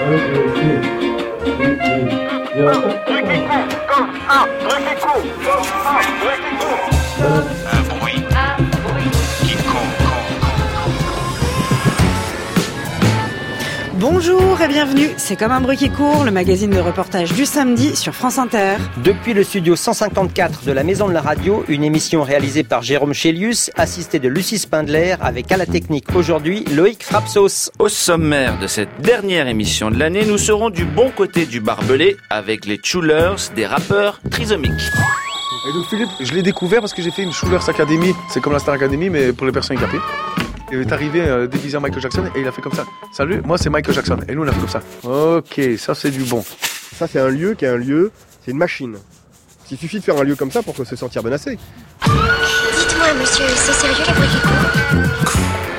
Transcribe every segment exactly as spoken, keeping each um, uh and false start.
Un bruit qui court. Bonjour et bienvenue, c'est Comme un bruit qui court, le magazine de reportage du samedi sur France Inter. Depuis le studio cent cinquante-quatre de la Maison de la Radio, une émission réalisée par Jérôme Chélius, assisté de Lucie Spindler, avec à la technique aujourd'hui Loïc Frapsos. Au sommaire de cette dernière émission de l'année, nous serons du bon côté du barbelé avec les Chulers, des rappeurs trisomiques. Et donc Philippe, je l'ai découvert parce que j'ai fait une Chulers Academy, c'est comme la Star Academy mais pour les personnes handicapées. Il est arrivé euh, déguisé en Michael Jackson et il a fait comme ça. Salut, moi c'est Michael Jackson. Et nous on a fait comme ça. Ok, ça c'est du bon. Ça c'est un lieu qui est un lieu, c'est une machine. Il suffit de faire un lieu comme ça pour se sentir menacé. Dites-moi monsieur, c'est sérieux les bruits qui courent ?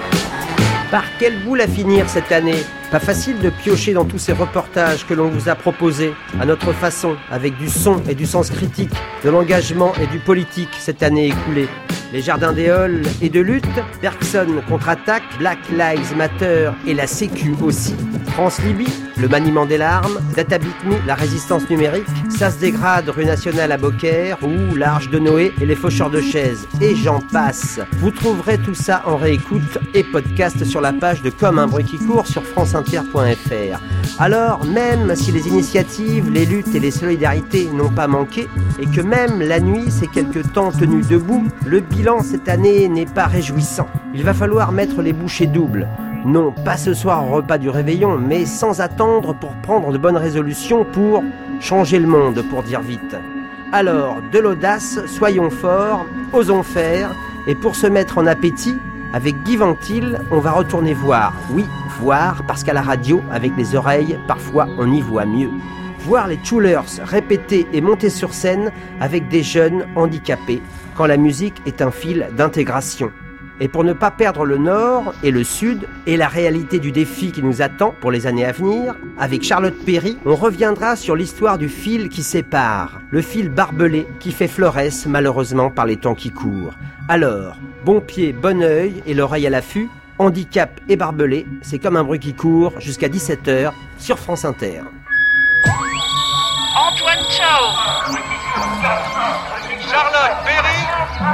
Par quelle boule à finir cette année ? Pas facile de piocher dans tous ces reportages que l'on vous a proposés, à notre façon, avec du son et du sens critique, de l'engagement et du politique cette année écoulée. Les jardins des halls et de lutte, Bergson contre-attaque, Black Lives Matter et la Sécu aussi, France-Libye, le maniement des larmes, Data Beat Me, la résistance numérique, Ça se dégrade, rue nationale à Beaucaire, ou l'Arche de Noé et les faucheurs de chaises, et j'en passe. Vous trouverez tout ça en réécoute et podcast sur la page de Comme un bruit qui court sur franceinter point f r. Alors, même si les initiatives, les luttes et les solidarités n'ont pas manqué, et que même la nuit s'est quelque temps tenue debout, le bilan cette année n'est pas réjouissant. Il va falloir mettre les bouchées doubles. Non, pas ce soir au repas du réveillon, mais sans attendre pour prendre de bonnes résolutions pour changer le monde, pour dire vite. Alors, de l'audace, soyons forts, osons faire, et pour se mettre en appétit, avec Guy Ventil, on va retourner voir. Oui, voir, parce qu'à la radio, avec les oreilles, parfois on y voit mieux. Voir les Chulers répéter et monter sur scène avec des jeunes handicapés, quand la musique est un fil d'intégration. Et pour ne pas perdre le Nord et le Sud et la réalité du défi qui nous attend pour les années à venir, avec Charlotte Perry, on reviendra sur l'histoire du fil qui sépare, le fil barbelé qui fait florès malheureusement par les temps qui courent. Alors, bon pied, bon œil et l'oreille à l'affût, handicap et barbelé, c'est comme un bruit qui court jusqu'à dix-sept heures sur France Inter. Antoine Chao, Charlotte Perry,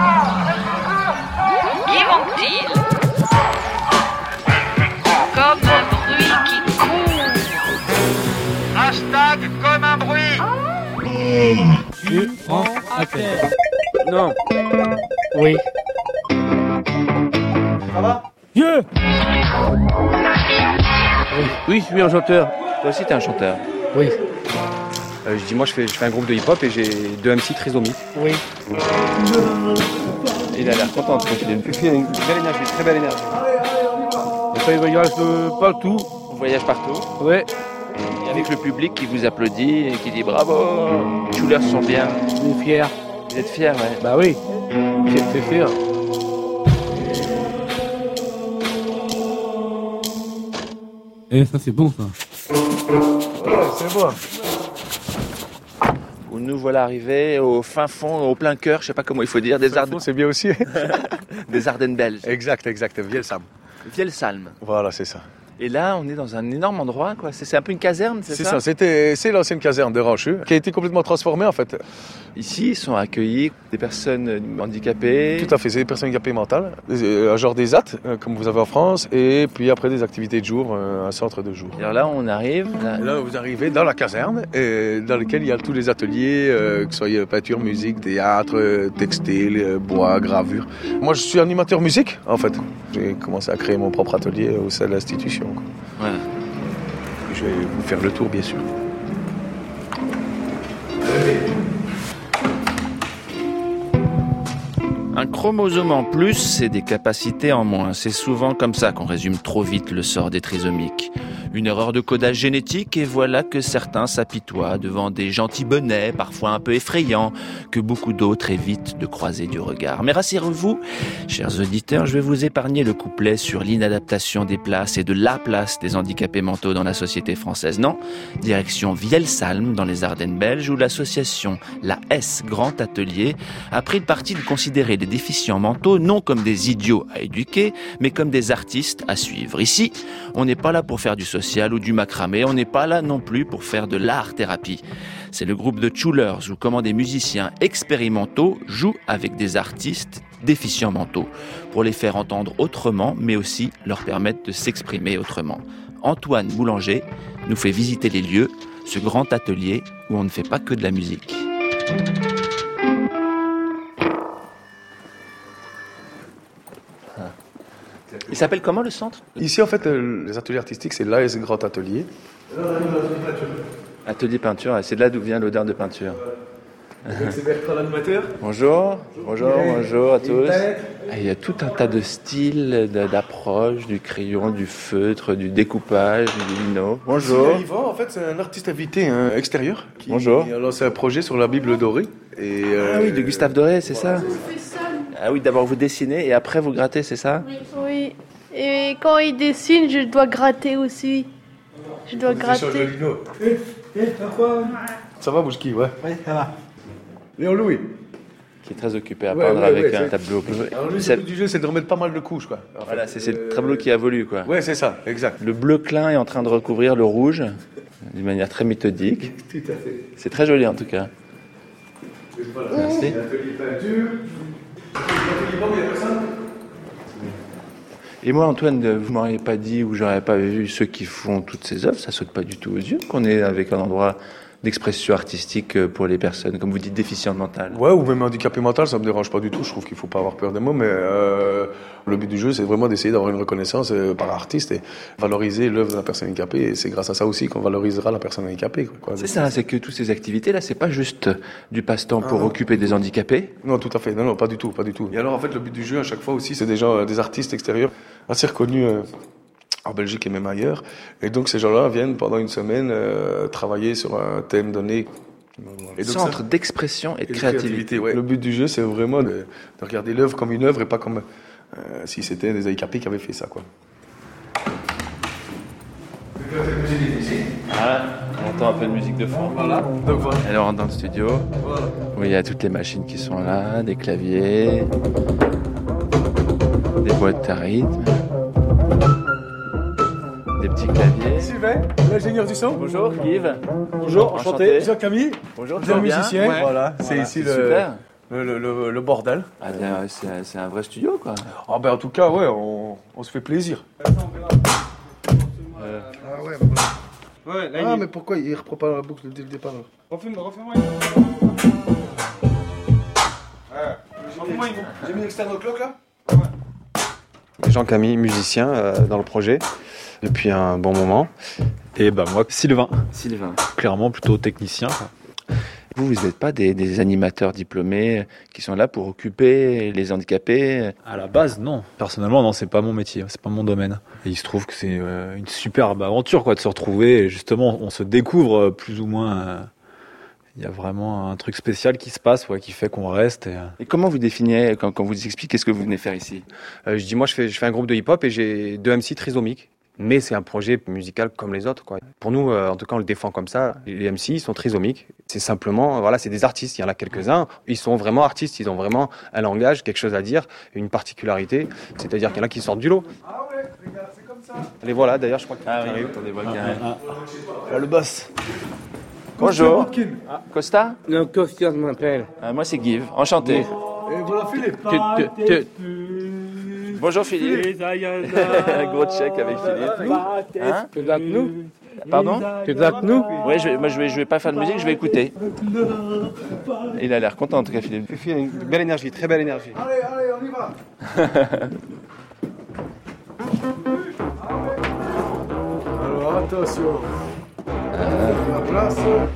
Guy Ventil, comme un bruit qui court. Hashtag comme un bruit. Tu prends à terre. Non. Oui. Ça va ? Dieu. Oui, je suis un chanteur. Toi aussi t'es un chanteur. Oui. Euh, je dis moi je fais, je fais un groupe de hip-hop et j'ai deux M C trisomiques. Oui. Il a l'air content de confiler une Il y a une belle énergie, très belle énergie. Et ça, il voyage partout. On voyage partout. Ouais. Et avec le public qui vous applaudit et qui dit bravo. Les Chulers sont bien. On est fiers. Vous êtes fiers, ouais. Bah oui. C'est fier. Eh, ça c'est bon ça. Ouais, c'est bon. Nous voilà arrivés au fin fond, au plein cœur, je sais pas comment il faut dire, des Ardennes. C'est bien aussi. Des Ardennes belges. Exact, exact. Vielsalm. Vielsalm. Voilà, c'est ça. Et là, on est dans un énorme endroit, quoi. C'est, c'est un peu une caserne, c'est, c'est ça C'est ça, c'était, c'est l'ancienne caserne de Rancheux, qui a été complètement transformée en fait. Ici, sont accueillis des personnes handicapées. Tout à fait, c'est des personnes handicapées mentales, un genre des A T, comme vous avez en France, et puis après des activités de jour, un centre de jour. Et alors là, on arrive. Là... Et là, vous arrivez dans la caserne, et dans laquelle il y a tous les ateliers, euh, que ce soit peinture, musique, théâtre, textile, bois, gravure. Moi, je suis animateur musique, en fait. J'ai commencé à créer mon propre atelier au sein de l'institution. Quoi. Voilà. Je vais vous faire le tour, bien sûr. Un chromosome en plus, c'est des capacités en moins. C'est souvent comme ça qu'on résume trop vite le sort des trisomiques. Une erreur de codage génétique et voilà que certains s'apitoient devant des gentils bonnets, parfois un peu effrayants, que beaucoup d'autres évitent de croiser du regard. Mais rassurez-vous, chers auditeurs, je vais vous épargner le couplet sur l'inadaptation des places et de la place des handicapés mentaux dans la société française. Non, direction Vielsalm, dans les Ardennes belges, où l'association La S Grand Atelier a pris le parti de considérer les déficients mentaux non comme des idiots à éduquer, mais comme des artistes à suivre. Ici, on n'est pas là pour faire du social, social ou du macramé. On n'est pas là non plus pour faire de l'art-thérapie. C'est le groupe de Chulers où comment des musiciens expérimentaux jouent avec des artistes déficients mentaux pour les faire entendre autrement, mais aussi leur permettre de s'exprimer autrement. Antoine Boulanger nous fait visiter les lieux, ce grand atelier où on ne fait pas que de la musique. Il s'appelle comment le centre ? Ici, en fait, euh, les ateliers artistiques, c'est l'A S Grand Atelier. Atelier peinture, c'est de là d'où vient l'odeur de peinture. C'est Bertrand l'animateur. Bonjour, bonjour, bonjour à tous. Ah, il y a tout un tas de styles, de- d'approches, du crayon, du feutre, du découpage, du lino. Bonjour. C'est Yvan, en fait, c'est un artiste invité hein, extérieur qui Bonjour. a lancé un projet sur la Bible dorée. Et, euh, Ah oui, de Gustave Doré, c'est ça ? Ah oui, d'abord vous dessinez et après vous grattez, c'est ça ? Oui. Et quand il dessine, je dois gratter aussi. Je dois gratter. Ça va, Bouchki, ouais. Oui, ça va. Léon Louis. Qui est très occupé à Ouais, peindre ouais, avec ouais, un c'est- tableau. Alors lui, Ça- le but du jeu, c'est de remettre pas mal de couches, quoi. En Voilà, fait. c'est c'est le Euh, tableau qui évolue, quoi. Ouais, c'est ça, exact. Le bleu clin est en train de recouvrir le rouge d'une manière très méthodique. Tout à fait. C'est très joli en tout cas. Merci. Atelier peinture. Atelier banque, il y a personne. Et moi, Antoine, vous m'auriez pas dit ou j'aurais pas vu ceux qui font toutes ces œuvres, ça saute pas du tout aux yeux qu'on est avec un endroit d'expression artistique pour les personnes, comme vous dites, déficientes mentales. Ouais, ou même handicapé mental, ça me dérange pas du tout. Je trouve qu'il faut pas avoir peur des mots, mais euh, le but du jeu, c'est vraiment d'essayer d'avoir une reconnaissance euh, par artiste et valoriser l'œuvre de la personne handicapée. Et c'est grâce à ça aussi qu'on valorisera la personne handicapée. Quoi, quoi. C'est ça, c'est que toutes ces activités-là, c'est pas juste du passe-temps pour Ah non. occuper des handicapés. Non, tout à fait. Non, non, pas du tout, pas du tout. Et alors, en fait, le but du jeu, à chaque fois aussi, c'est des gens, euh, des artistes extérieurs assez reconnus euh, en Belgique et même ailleurs. Et donc, ces gens-là viennent pendant une semaine euh, travailler sur un thème donné. Et donc, Centre ça- d'expression et de et de créativité. ouais. Le but du jeu, c'est vraiment de, de regarder l'œuvre comme une œuvre et pas comme euh, si c'était des handicapés qui avaient fait ça, quoi. Voilà, on entend un peu de musique de fond. Voilà. Donc voilà. Alors, on rentre dans le studio, Voilà. où il y a toutes les machines qui sont là, des claviers, des boîtes à rythme, des petits claviers. Sylvain, l'ingénieur du son. Bonjour, Yves. Bonjour, enchanté. Jean-Camille, Bonjour, le musicien. Ouais. Voilà, c'est Voilà, ici c'est le, super. le, le, le- le bordel. Ah bien, c'est, c'est un vrai studio, quoi. Ah ben en tout cas, ouais, on, on se fait plaisir. Ah ouais, bah Ouais, voilà. Ah, mais pourquoi il reprend pas la boucle dès le départ là? Refais-moi, refais-moi. Refais-moi, J'ai mis l'externe clock là? Jean-Camille, musicien euh, dans le projet depuis un bon moment. Et bah moi, Sylvain, Sylvain. clairement plutôt technicien. quoi. Vous, vous n'êtes pas des, des animateurs diplômés qui sont là pour occuper les handicapés. À la base, non. Personnellement, non, c'est pas mon métier, c'est pas mon domaine. Et il se trouve que c'est euh, une superbe aventure, quoi, de se retrouver. Et justement, on se découvre euh, plus ou moins. euh, Il y a vraiment un truc spécial qui se passe, ouais, qui fait qu'on reste. Et, euh, Et comment vous définiez, quand, quand vous expliquez ce que vous venez faire ici? Euh, je dis moi je fais, je fais un groupe de hip-hop et j'ai deux M C trisomiques. Mais c'est un projet musical comme les autres, quoi. Pour nous, euh, en tout cas, on le défend comme ça. Les M C, ils sont trisomiques. C'est simplement, euh, voilà, c'est des artistes. Il y en a quelques-uns. Ils sont vraiment artistes. Ils ont vraiment un langage, quelque chose à dire, une particularité. C'est-à-dire qu'il y en a qui sortent du lot. Ah ouais, les gars, c'est comme ça. Les voilà, d'ailleurs, je crois qu'ils Ah oui, arrivent. attendez, voilà, qu'il y a un- Ah, le boss. Bonjour. Costa? Non, Costa, je m'appelle. Ah, moi, c'est Give. Enchanté. Et voilà Philippe. Tu- tu- Bonjour, Philippe. Gros check avec Philippe. Hein? Tu es avec nous? Pardon? Tu es avec nous? Ouais, je vais, moi, je vais, je vais pas faire de musique, je vais écouter. Il a l'air content, en tout cas, Philippe. Fifi a une belle énergie, très belle énergie. Allez, allez, on y va. Alors attention. La place.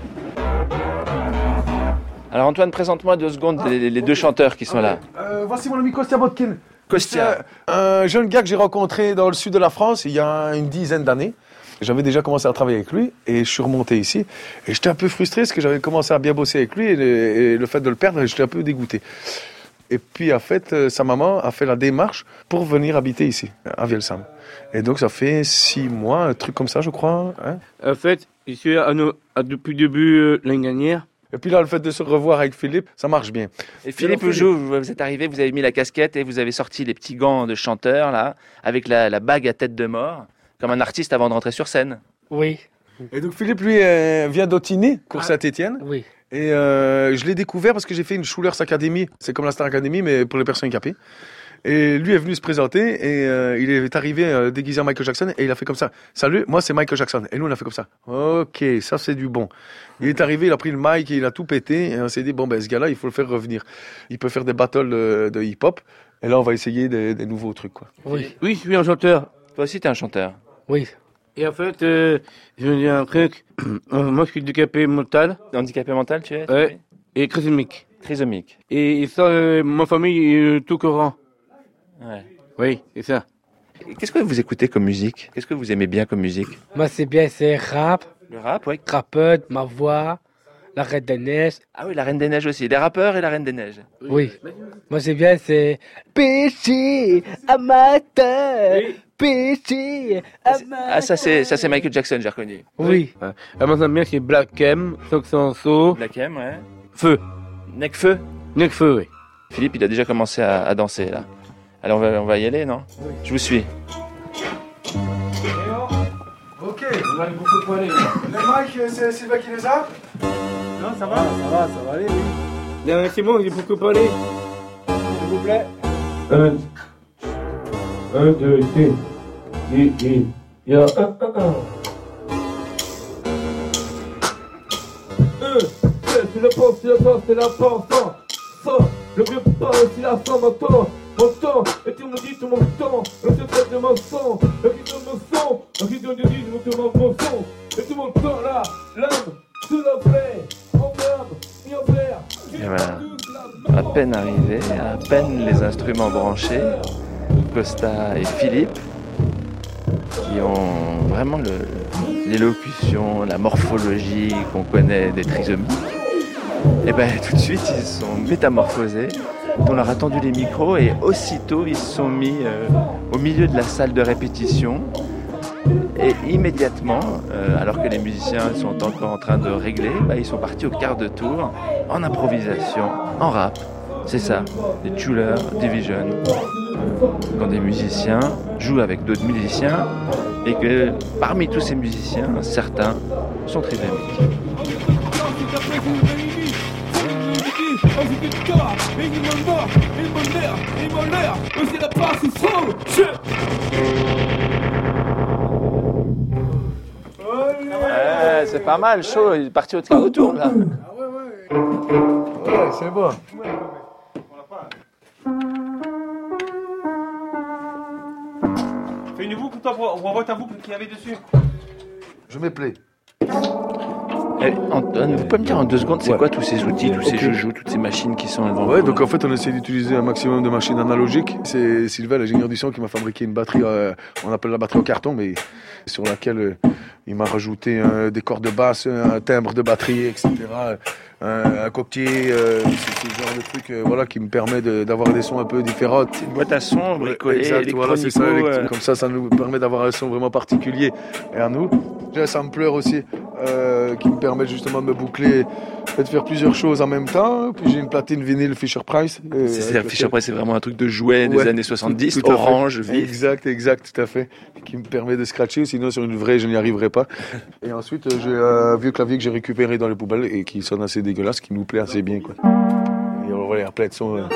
Alors, Antoine, présente-moi deux secondes les, les deux chanteurs qui sont là. Euh, voici mon ami Kostia Botkin. Kostia. C'est un jeune gars que j'ai rencontré dans le sud de la France il y a une dizaine d'années. J'avais déjà commencé à travailler avec lui et je suis remonté ici. Et j'étais un peu frustré parce que j'avais commencé à bien bosser avec lui et le, et le fait de le perdre, j'étais un peu dégoûté. Et puis, en fait, euh, sa maman a fait la démarche pour venir habiter ici, à Vielsam. Et donc, ça fait six mois, un truc comme ça, je crois. Hein. En fait, je suis à nos- à- depuis le début euh, l'année dernière. Et puis là, le fait de se revoir avec Philippe, ça marche bien. Et Philippe, Alors, Joux, vous êtes arrivé, vous avez mis la casquette et vous avez sorti les petits gants de chanteur, là, avec la, la bague à tête de mort. comme un artiste avant de rentrer sur scène. Oui. Et donc Philippe, lui, euh, vient d'Ottigny, Cours Ah. Saint-Étienne. Oui. Et euh, je l'ai découvert parce que j'ai fait une Schulers Academy. C'est comme la Star Academy, mais pour les personnes handicapées. Et lui est venu se présenter et euh, il est arrivé euh, déguisé en Michael Jackson et il a fait comme ça. Salut, moi c'est Michael Jackson. Et nous on a fait comme ça. Ok, ça c'est du bon. Il est arrivé, il a pris le mic et il a tout pété. Et on s'est dit, bon ben ce gars-là, il faut le faire revenir. Il peut faire des battles de, de hip-hop. Et là on va essayer des, des nouveaux trucs, quoi. Oui. Oui, je suis un chanteur. Toi aussi, t'es un chanteur. Oui. Et en fait, euh, je veux dire un truc. Euh, moi, je suis handicapé mental. Handicapé mental, tu es Ouais. Et trisomique. Trisomique. Et ça, euh, ma famille est euh, tout courant. Ouais. Oui, c'est ça. Et qu'est-ce que vous écoutez comme musique? Qu'est-ce que vous aimez bien comme musique? Moi, c'est bien, c'est rap. Le rap, oui. Rappeur, ma voix, la Reine des Neiges. Ah oui, la Reine des Neiges aussi. Les rappeurs et la Reine des Neiges. Oui. Moi, c'est bien, c'est péché amateur. Péché amateur. Ah, ça c'est, ça c'est Michael Jackson, j'ai reconnu. Oui. Ouais. Ah, moi, j'aime bien, c'est Black M, Soxanso. Black M, ouais. Feu. Necfeu. Necfeu, oui. Philippe, il a déjà commencé à, à danser, là. Alors, on va, on va y aller, non? Oui. Je vous suis. Ok. On va aller beaucoup de poêler. Les mics, c'est Sylvain qui les a? Non, ça va? Ça va, ça va aller, oui. Non, c'est bon, il est beaucoup parlé. S'il vous plaît. Un, un, deux, trois. Et, et, il y a un, un, un. Un, c'est la porte, c'est la porte, c'est la porte. Ça, le vieux pas, c'est la femme, m'entend, m'entend. Et tu me dis, tu m'entends. Le secret de mon sang, le qui donne mon sang. Le qui donne du dit, je te demande mon son. Et tu m'entends là, l'âme, sous la plaie, en flamme, ni en verre. Et voilà. À peine arrivé, à peine les instruments branchés, Costa et Philippe, qui ont vraiment le, l'élocution, la morphologie qu'on connaît des trisomiques, et ben tout de suite ils se sont métamorphosés. On leur a tendu les micros et aussitôt ils se sont mis euh, au milieu de la salle de répétition. Et immédiatement, euh, alors que les musiciens sont encore en train de régler, bah, ils sont partis au quart de tour, en improvisation, en rap. C'est ça, les Schuller Division. Quand des musiciens jouent avec d'autres musiciens, et que parmi tous ces musiciens, certains sont trisomiques. Ouais, c'est pas mal, chaud, il est parti au quart de tour là. Ah ouais, ouais. Ouais, c'est bon. Fais une boucle, toi, on voit ta boucle qu'il y avait dessus. Je me plais. Eh, Antoine, vous pouvez me dire en deux secondes, c'est Ouais. quoi tous ces outils, tous ces Ok. joujoux, toutes ces machines qui sont devant Ouais, vous? donc en fait, on essaie d'utiliser un maximum de machines analogiques. C'est Sylvain, l'ingénieur du son, qui m'a fabriqué une batterie, euh, on appelle la batterie au carton, mais sur laquelle euh, il m'a rajouté euh, des cordes de basse, un timbre de batterie, et cetera. Un, un coquetier, euh, c'est ce genre de truc euh, voilà, qui me permet de- d'avoir des sons un peu différents. C'est une boîte à son bricolée, Exact, voilà, c'est ça, électronico, électro- euh. comme ça, ça nous permet d'avoir un son vraiment particulier et à nous. J'ai un sampler aussi euh, qui me permet justement de me boucler et de faire plusieurs choses en même temps. Puis j'ai une platine vinyle Fisher-Price. euh, C'est- avec C'est-à-dire Fisher Price, c'est vraiment un truc de jouet des Ouais, années soixante-dix, tout- tout à fait. orange, vif. Exact, exact, tout à fait. Qui me permet de scratcher, sinon sur une vraie, je n'y arriverai pas. Et ensuite, euh, j'ai un vieux clavier que j'ai récupéré dans les poubelles et qui sonne assez dégueulasse, qui nous plaît assez bien, quoi. Et on va aller plein de sons. euh.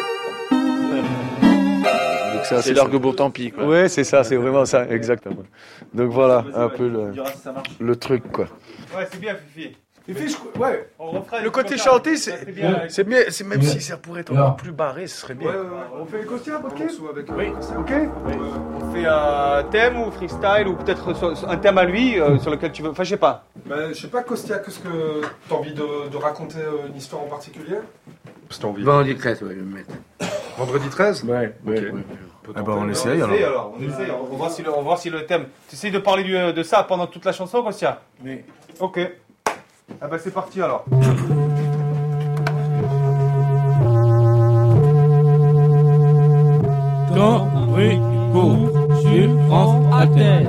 Donc ça, C'est l'orgue Bourg-Tant-Pis, quoi. Ouais, c'est ça, c'est vraiment ça, exactement. Donc voilà, un peu le, le truc, quoi. Ouais, c'est bien, Fifi. Fifi, je... ouais. On refera Le côté chanté, c'est c'est bien, c'est même si ça pourrait être encore plus barré, ce serait bien. Ouais, ouais, ouais. On fait les costières, ok? Oui. Ok? On fait un thème ou freestyle ou peut-être sur- sur un thème à lui euh, sur lequel tu veux. Enfin, je sais pas. Ben, je sais pas, Kostia, qu'est-ce que t'as envie de, de raconter euh, une histoire en particulier? Si t'as envie. Vendredi treize, ouais, je vais me mettre. Vendredi treize? Ouais, ouais, ouais. Eh ben, on essaye On alors. essaye, alors. On essaye, on va voir si le, on va voir si le thème. Tu essayes de parler du- de ça pendant toute la chanson, Kostia? Oui. Ok. Ah bah c'est parti alors. Dans Rico, sur France Inter.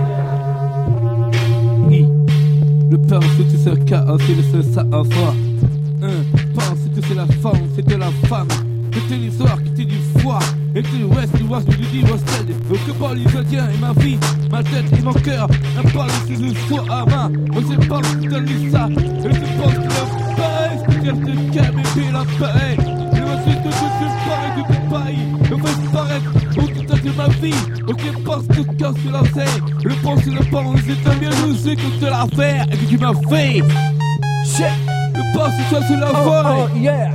Oui. Le pain, c'est tout ce cas, c'est le seul ça en soi. Un pain, c'est tout c'est la femme, c'est de la femme. C'était l'histoire qui était du foie. Et tu ouest, tu vois ce que tu dis, moi c'est donc que parle italien et ma vie, ma tête et mon cœur. Un parle si je sois à main. On sait pas ce que t'as lu ça. Et tu penses que la paix, c'est qu'elle te calme et puis la paix. Et moi c'est que tu parais, tu te pailles. Le fait paraître au total de ma vie. Ok, parce que quand tu la sais. Le pense et le parent, c'est un bien, je sais que tu l'as fait et que tu m'as fait. Shit, le pense et toi c'est la voix. Oh, oh, yeah.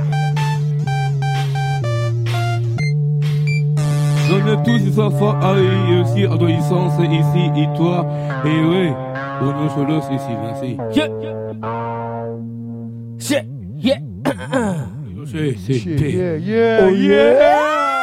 On est tous des enfants, ah et aussi adolescence ici et toi. Et ouais, on est sur l'os ici, merci. Yeah, yeah, yeah, c'est, c'est, yeah, yeah, oh yeah.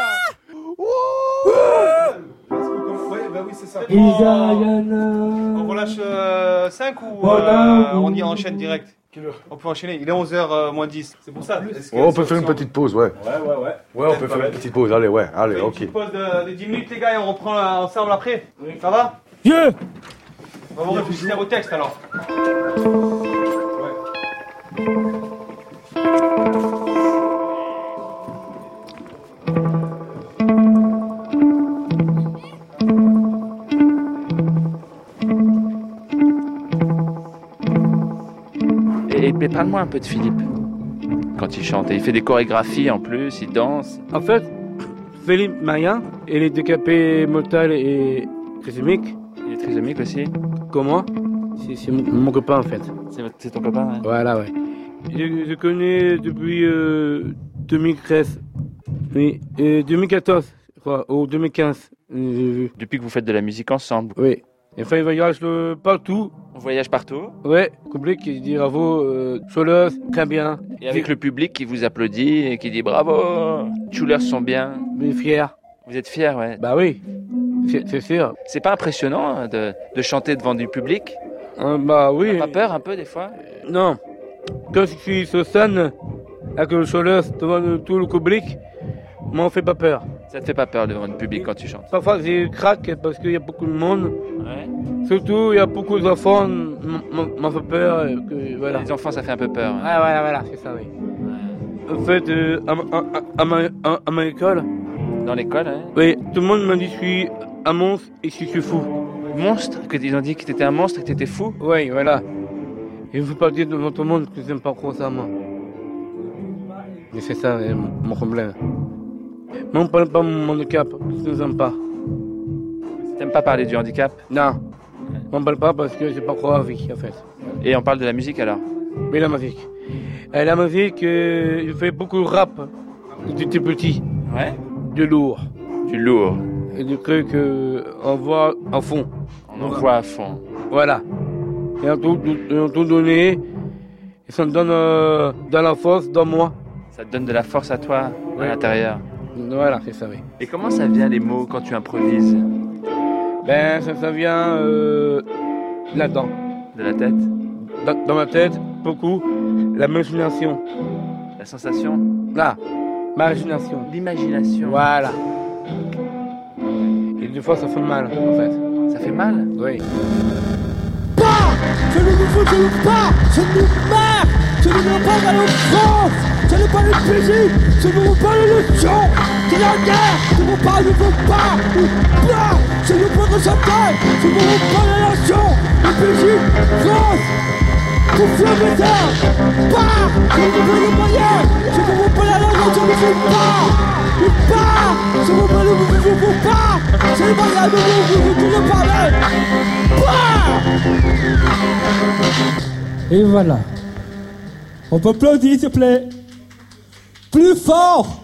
Ouais, bah oui, c'est ça. On relâche euh, cinq ou euh, on y enchaîne direct? On peut enchaîner, il est onze heures moins dix. C'est pour ça. Ouais, on peut faire une petite pause, ouais. Ouais, ouais, ouais. Ouais, on peut faire une petite pause, allez, ouais, allez, on ok. fait une petite pause de, de dix minutes, les gars, et on reprend ensemble après. Oui. Ça va? Yeah. On va vous réfléchir au texte alors. Et, et parle-moi un peu de Philippe, quand il chante. Et il fait des chorégraphies en plus, il danse. En fait, Philippe Mayen, il est décapé mental et trisomique. Il est trisomique aussi? Comment? C'est, c'est mon, mon copain en fait. C'est, c'est ton copain, ouais. Voilà, ouais. Je, je connais depuis euh, deux mille treize. Oui, et deux mille quatorze, je crois, ou deux mille quinze, j'ai vu. Depuis que vous faites de la musique ensemble? Oui. Et enfin, il voyage euh, partout. On voyage partout? Ouais, public qui dit bravo, euh, Choulers, très bien. Et avec le public qui vous applaudit et qui dit bravo, Choulers sont bien. Mais fiers. Vous êtes fiers, ouais? Bah oui, c'est, c'est sûr. C'est pas impressionnant hein, de, de chanter devant du public? euh, Bah oui. T'as pas peur un peu des fois? Non. Quand je suis sur scène, avec le Choulers devant tout le public, m'en fait pas peur. Ça te fait pas peur devant le public quand tu chantes? Parfois j'ai craque parce qu'il y a beaucoup de monde. Ouais. Surtout il y a beaucoup d'enfants, m'en fait peur. Que, voilà. Les enfants ça fait un peu peur. Hein. Ah voilà, voilà, c'est ça, oui. Ouais. En fait, euh, à, à, à, ma, à, à ma école. Dans l'école, hein? Oui, tout le monde m'a dit que je suis un monstre et que je suis fou. Monstre? Que ils ont dit que t'étais un monstre et que t'étais fou? Oui, voilà. Et je ne veux pas dire devant tout le monde que j'aime pas trop ça, moi. Mais c'est ça, mon, mon problème. Mais on ne parle pas de mon handicap, je ne l'aime pas. T'aimes pas parler du handicap? Non, on ne parle pas parce que j'ai pas trop envie, en fait. Et on parle de la musique alors? Oui, la musique. Et la musique, euh, je fais beaucoup de rap, quand j'étais petit. Ouais? Du lourd. Du lourd. Et du truc euh, on voit à fond. On en voit à fond. Voilà. Et en tout, en tout donné, et ça me donne euh, de la force dans moi. Ça te donne de la force à toi, oui. À l'intérieur. Voilà, c'est ça, oui. Et comment ça vient les mots quand tu improvises? Ben, ça, ça vient euh, là-dedans. De la tête? Dans, dans ma tête, beaucoup. L'imagination. La sensation? Là, l'imagination. L'imagination. Voilà. Et des fois, ça fait mal, en fait. Ça fait mal? Oui. Pas! Je ne vous veux pas! Je nous marre! Je ne veux pas aller en France! Je ne veux pas les payer! Je ne veux pas les leçons! C'est la guerre! Je ne veux pas, je ne veux pas! Pas! Je ne veux pas de chanter! Je ne veux pas la nation! Les pays! France! Pour faire mes terres! Pas! Je ne veux les moyens! Je ne veux pas la langue! Je ne veux pas! Pas! Je ne veux pas le je ne veux pas! Je ne veux pas la langue! Je ne veux pas parler! Pas! Et voilà. On peut applaudir, s'il te plaît. Plus fort.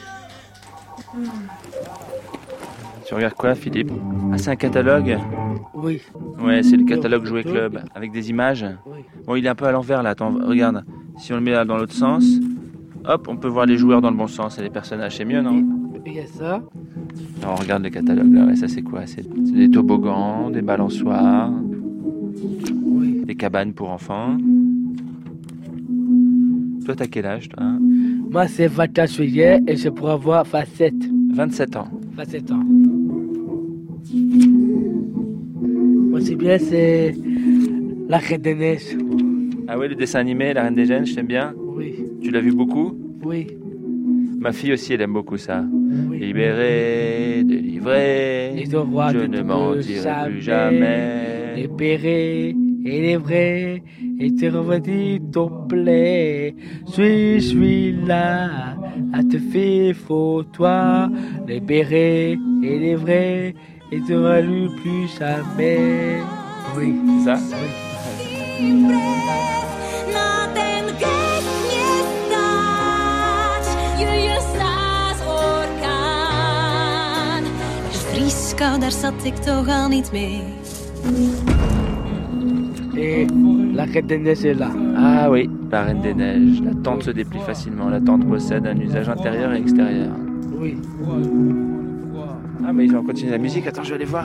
Tu regardes quoi, Philippe? Ah, c'est un catalogue? Oui. Ouais, c'est le catalogue Jouet Club, avec des images. Oui. Bon, il est un peu à l'envers, là. Attends, regarde. Si on le met là, dans l'autre sens, hop, on peut voir les joueurs dans le bon sens et les personnages. C'est mieux, non? Il y a ça. Alors, on regarde le catalogue, là. Ouais, ça, c'est quoi? C'est, c'est des toboggans, des balançoires, oui. Des cabanes pour enfants. Toi, t'as quel âge, toi? Moi, c'est vingt et un juillet et je pourrais avoir vingt-sept. vingt-sept ans. vingt-sept ans. Moi, c'est bien, c'est La Reine des Neiges. Ah oui, le dessin animé, La Reine des Neiges, je t'aime bien? Oui. Tu l'as vu beaucoup? Oui. Ma fille aussi, elle aime beaucoup ça. Libéré, délivré, Et ton roi je de ne tout mentirai plus jamais. jamais. Libéré et livré, et te revêtis ton plaie. Suis, suis là, à te faire faux toi. Libéré et livré, et te valu plus jamais. Oui, c'est ça. Na ten gest nie stać, je staat orkaan. Dus vrieskou, daar zat ik toch al niet mee. Et la Reine des Neiges est là. Ah oui, la Reine des Neiges. La tente se déplie facilement. La tente possède un usage intérieur et extérieur. Oui. Ah mais ils vont continuer la musique. Attends, je vais aller voir.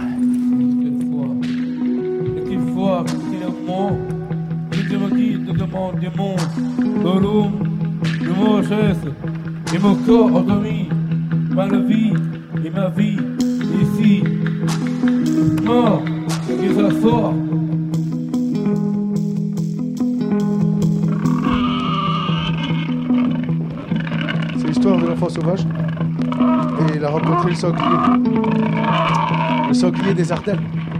Une fois que c'est le monde, je te redis de demande du monde, de l'homme, de mon geste, et mon corps endormi, par la vie et ma vie, ici, mort, et ça sort. C'est l'histoire de l'enfant sauvage. Et il a rencontré le sanglier. Le sanglier des Ardennes.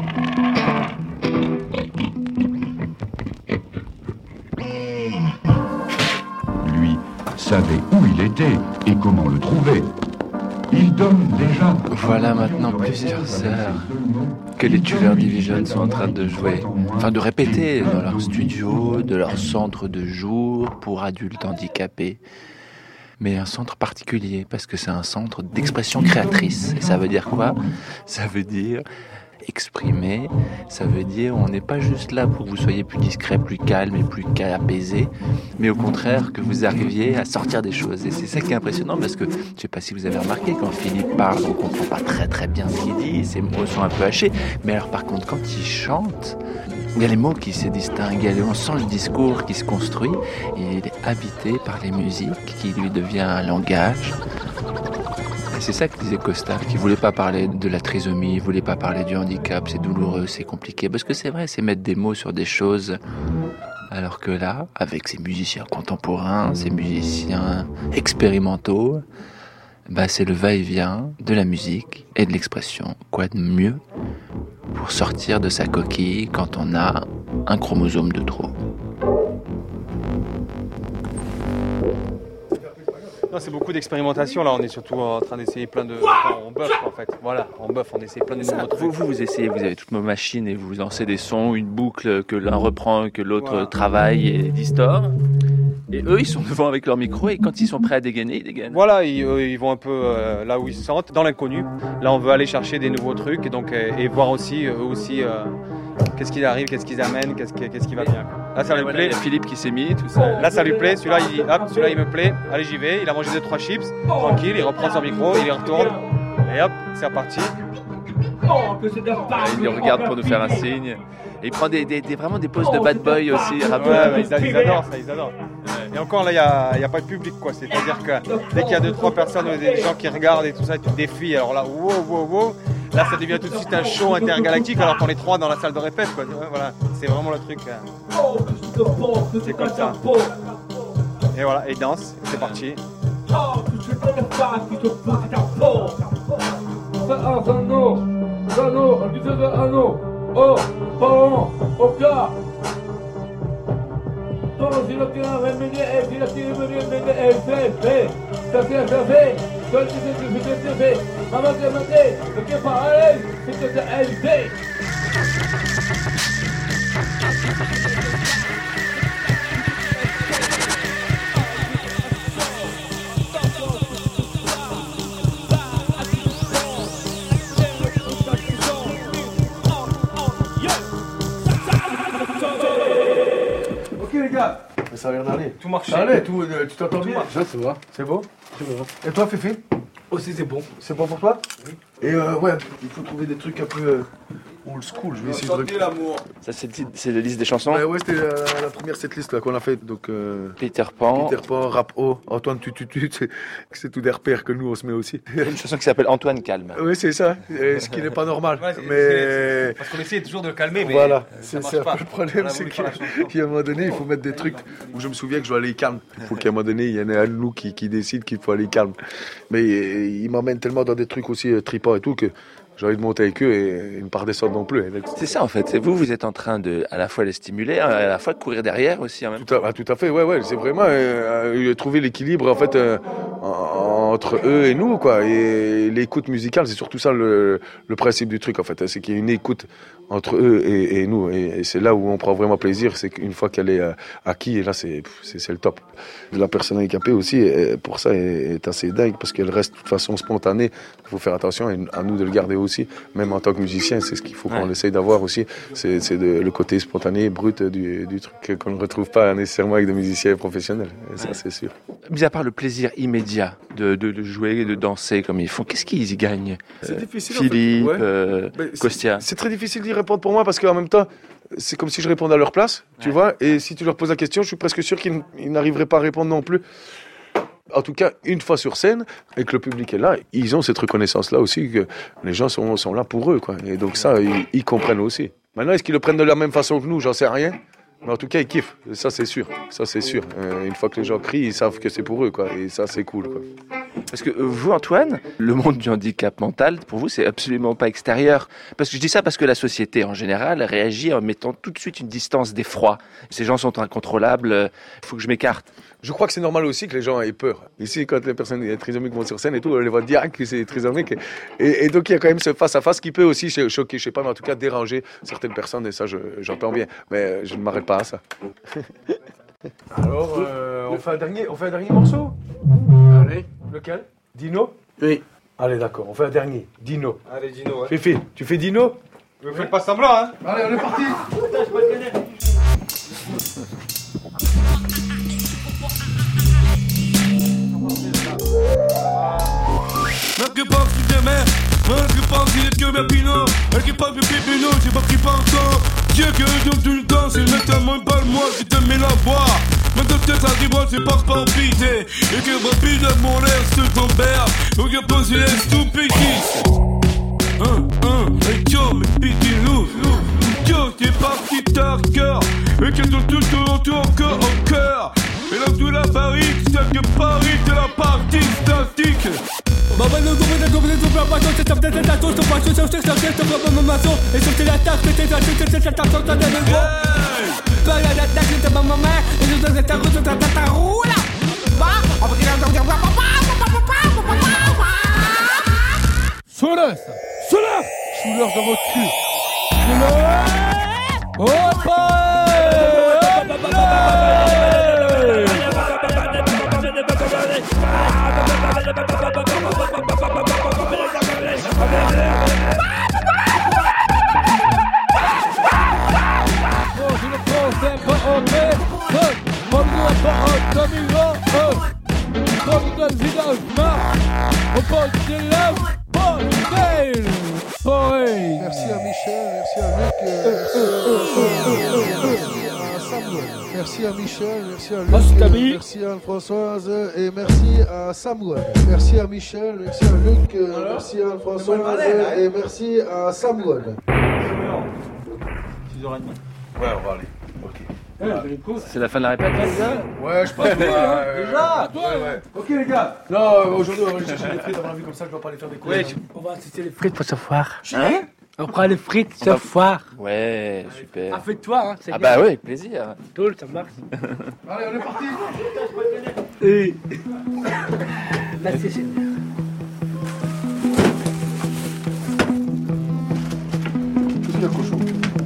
Lui savait où il était et comment le trouver. Il donne déjà... Voilà maintenant plusieurs heures que les Tuver Division sont en train de jouer, enfin de répéter dans leur studio, de leur centre de jour pour adultes handicapés. Mais un centre particulier, parce que c'est un centre d'expression créatrice. Et ça veut dire quoi ? Ça veut dire exprimer, ça veut dire on n'est pas juste là pour que vous soyez plus discret, plus calme et plus apaisé, mais au contraire que vous arriviez à sortir des choses. Et c'est ça qui est impressionnant, parce que je ne sais pas si vous avez remarqué, quand Philippe parle, on ne comprend pas très très bien ce qu'il dit, ses mots sont un peu hachés, mais alors par contre quand il chante, il y a les mots qui se distinguent, on sent le discours qui se construit, et il est habité par les musiques, qui lui devient un langage. Et c'est ça que disait Costa, qui voulait pas parler de la trisomie, il voulait pas parler du handicap, c'est douloureux, c'est compliqué, parce que c'est vrai, c'est mettre des mots sur des choses, alors que là, avec ces musiciens contemporains, ces musiciens expérimentaux, bah c'est le va-et-vient de la musique et de l'expression. Quoi de mieux pour sortir de sa coquille quand on a un chromosome de trop? Non, c'est beaucoup d'expérimentation. Là, on est surtout en train d'essayer plein de... Enfin, on buff, en fait. Voilà, on buff, on essaie plein de nouveaux trucs. Vous, vous, vous essayez, vous avez toutes vos machines et vous lancez des sons, une boucle que l'un reprend, que l'autre voilà. travaille et distord. Et eux, ils sont devant avec leur micro et quand ils sont prêts à dégainer, ils dégainent. Voilà, ils, eux, ils vont un peu euh, là où ils se sentent, dans l'inconnu. Là, on veut aller chercher des nouveaux trucs et, donc, et, et voir aussi, eux aussi, euh, qu'est-ce qui arrive, qu'est-ce qu'ils amènent, qu'est-ce qui, qu'est-ce qui va bien. Là, ça lui voilà, plaît. Il y a Philippe qui s'est mis, tout ça. Là, ça lui plaît. Celui-là, il, hop, celui-là, il me plaît. Allez, j'y vais. Il a mangé deux trois chips, tranquille. Il reprend son micro, il y retourne. Et hop, c'est reparti. Il le regarde pour nous faire un signe. Et il prend des, des, des, vraiment des poses de bad boy aussi. Ouais, ouais, ils, ils adorent ça, ils adorent. Et encore là, il n'y a, a pas de public, quoi. C'est-à-dire que dès qu'il y a deux trois personnes, des gens qui regardent et tout ça, tu te défies. Alors là, wow, wow, wow. Là, ça devient tout de suite un show intergalactique alors qu'on est trois dans la salle de répète, quoi. Voilà, c'est vraiment le truc. C'est comme ça. Et voilà, et il danse, c'est parti. Oh, oh, oh, car Todo si lo tiene remedio, si lo tiene remedio, el fe, ça fait, ça fait, tout ce que tu fais, maman te demandait, le qui est pareil, c'est que c'est élevé. Ça va bien aller. Tout marche. Ça allait, tout, euh, tu t'entends bien. Ça, ça va. C'est beau. C'est bon. Et toi, Féfé? Aussi, c'est bon. C'est bon pour toi? Oui. Et euh, ouais, il faut trouver des trucs un peu, euh, old school. Je vais essayer de... l'amour. Ça, c'est, c'est la liste des chansons. Ouais, ouais, c'était la, la première setlist là qu'on a fait. Donc euh, Peter Pan. Peter Pan, Rap O, Antoine Tututu, c'est, c'est tout des repères que nous on se met aussi. Une chanson qui s'appelle Antoine Calme. Oui, c'est ça. Et ce qui n'est pas normal. Ouais, c'est, mais c'est, c'est, parce qu'on essaie toujours de le calmer, mais voilà, euh, c'est, ça c'est un marche peu pas. le problème, c'est qu'à un moment donné, il faut mettre des trucs où je me souviens que je dois aller calme. Il faut qu'à un moment donné, il y en ait un de nous qui, qui décide qu'il faut aller calme. Mais euh, il m'emmène tellement dans des trucs aussi euh, tripants et tout que j'ai envie de monter avec eux et ils ne pas redescendre non plus. C'est ça en fait, c'est vous, vous êtes en train de à la fois les stimuler, à la fois de courir derrière aussi en même temps. Tout à, tout à fait, ouais, ouais, c'est vraiment euh, euh, trouver l'équilibre en fait euh, en, entre eux et nous, quoi. Et l'écoute musicale, c'est surtout ça le, le principe du truc en fait, c'est qu'il y a une écoute entre eux et, et nous. Et, et c'est là où on prend vraiment plaisir, c'est qu'une fois qu'elle est euh, acquise, et là c'est, c'est, c'est le top. La personne handicapée aussi, est, pour ça, est, est assez dingue parce qu'elle reste de toute façon spontanée. Il faut faire attention et à nous de le garder aussi, même en tant que musicien, c'est ce qu'il faut qu'on ouais. essaye d'avoir aussi. C'est, c'est de, le côté spontané, brut du, du truc qu'on ne retrouve pas nécessairement avec des musiciens professionnels. Et ça, ouais. c'est sûr. Mis à part le plaisir immédiat de, de, de jouer et de danser comme ils font, qu'est-ce qu'ils y gagnent? C'est euh, difficile. Philippe, en fait. ouais. euh, Costia. C'est, c'est très difficile d'y répondre pour moi parce qu'en même temps, c'est comme si je répondais à leur place, tu ouais. vois. Et si tu leur poses la question, je suis presque sûr qu'ils, ils n'arriveraient pas à répondre non plus. En tout cas, une fois sur scène, et que le public est là, ils ont cette reconnaissance-là aussi, que les gens sont, sont là pour eux, quoi. Et donc ça, ils, ils comprennent aussi. Maintenant, est-ce qu'ils le prennent de la même façon que nous? J'en sais rien. Mais en tout cas, ils kiffent. Ça, c'est sûr. Ça, c'est sûr. Euh, une fois que les gens crient, ils savent que c'est pour eux, quoi. Et ça, c'est cool, quoi. Parce que vous, Antoine, le monde du handicap mental, pour vous, c'est absolument pas extérieur. Parce que je dis ça parce que la société, en général, réagit en mettant tout de suite une distance d'effroi. Ces gens sont incontrôlables, il faut que je m'écarte. Je crois que c'est normal aussi que les gens aient peur. Ici, quand les personnes trisomiques vont sur scène et tout, on les voit direct que c'est trisomique. Et, et donc, il y a quand même ce face-à-face qui peut aussi choquer, je sais pas, mais en tout cas déranger certaines personnes. Et ça, je, j'entends bien. Mais je ne m'arrête pas à ça. Alors, euh, on, fait un dernier, on fait un dernier morceau? Allez. Lequel? Dino? Oui. Allez, d'accord, on fait un dernier. Dino. Allez, Dino, ouais. Fifi, tu fais Dino? Ne faites pas semblant, hein. Allez, on est parti. Putain, je peux te connaître. Même que penses-tu de mer? Même que penses-tu que mes pinots? Elle qui parle de pépino, j'ai pas pris pas encore. Dieu que je donne tout le temps, c'est maintenant pas le moi qui te mets la voix. Même de tête à dix-moi, c'est pas pas pité. Et que rapide de mon air se tombèrent. Donc y'a pas si les stupidistes. Un, un, et yo, mais pitié nous. Yo, t'es parti tard cœur. Et que tout tout tout tout encore au cœur. Et là tout la Paris, c'est que Paris, c'est la partie statique. Maman nous gouverne de gouverner sur la passion, c'est peut-être la touche, ton passion, c'est c'est c'est c'est ma maman, et sur la tarte, c'est c'est c'est c'est c'est c'est c'est c'est pas la tarte de ma maman, et je te ta route ta ta roule. Va, on va dire Souleur, souleur, souleur dans votre cul. Souleur. Hop! Merci à Michel, merci à Luc, merci à Michel, merci à Luc, merci à Anne-Françoise et merci à Samuel. Merci à Michel, merci à Luc, merci à Anne-Françoise et merci à Samuel. six heures trente. Ouais, on va aller. Ok. Ouais. C'est la fin de la répète, là, déjà? Ouais, je pense que... Euh, déjà ouais, ouais. Ok, les gars. Non, aujourd'hui, on va aller chercher des frites, on a vu comme ça, je vais pas aller faire des coups. Ouais, on va assister les frites pour ce soir. Hein? On prend les frites ce va... soir. Ouais, super. Ah, fais-toi, hein. C'est ah, bien. Bah oui, avec plaisir. Tout, ça marche. Allez, on est parti. Et... Là, c'est génial. Qu'est-ce qu'il y a, cochon?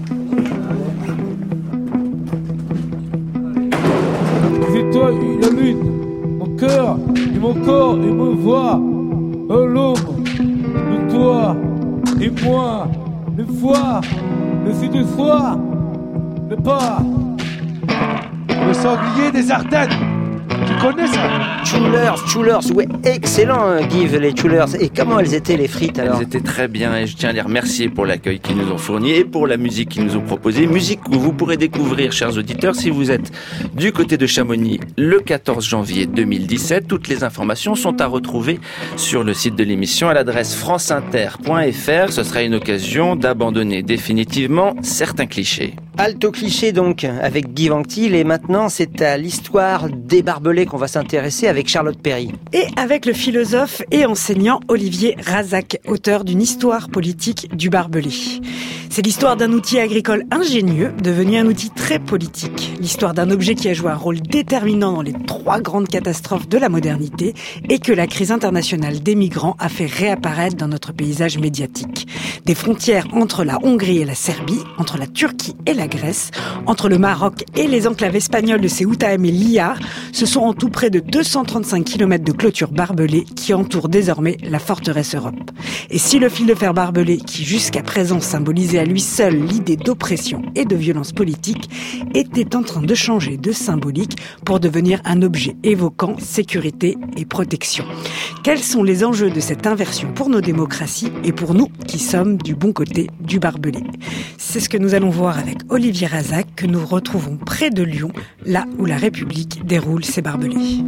C'est toi, la lune, mon cœur et mon corps et me voix, à l'ombre de toi et moi, le foie, le sud du soir, le pas. Le sanglier des Ardennes. connais ça. Chulers, Chulers, ouais, excellent, Give, les Chulers. Et comment elles étaient, les frites, alors? Elles étaient très bien et je tiens à les remercier pour l'accueil qu'ils nous ont fourni et pour la musique qu'ils nous ont proposée. Musique que vous pourrez découvrir, chers auditeurs, si vous êtes du côté de Chamonix le quatorze janvier deux mille dix-sept. Toutes les informations sont à retrouver sur le site de l'émission à l'adresse franceinter point f r. Ce sera une occasion d'abandonner définitivement certains clichés. Alto cliché donc, avec Guy Anctil, et maintenant c'est à l'histoire des barbelés qu'on va s'intéresser avec Charlotte Perry. Et avec le philosophe et enseignant Olivier Razac, auteur d'une histoire politique du barbelé. C'est l'histoire d'un outil agricole ingénieux, devenu un outil très politique. L'histoire d'un objet qui a joué un rôle déterminant dans les trois grandes catastrophes de la modernité et que la crise internationale des migrants a fait réapparaître dans notre paysage médiatique. Des frontières entre la Hongrie et la Serbie, entre la Turquie et la Grèce, entre le Maroc et les enclaves espagnoles de Ceuta et Melilla, ce sont en tout près de deux cent trente-cinq kilomètres de clôtures barbelées qui entourent désormais la forteresse Europe. Et si le fil de fer barbelé, qui jusqu'à présent symbolisait à lui seul l'idée d'oppression et de violence politique, était en train de changer de symbolique pour devenir un objet évoquant sécurité et protection. Quels sont les enjeux de cette inversion pour nos démocraties et pour nous qui sommes du bon côté du barbelé? C'est ce que nous allons voir avec Olivier Razac, que nous retrouvons près de Lyon, là où la République déroule ses barbelés.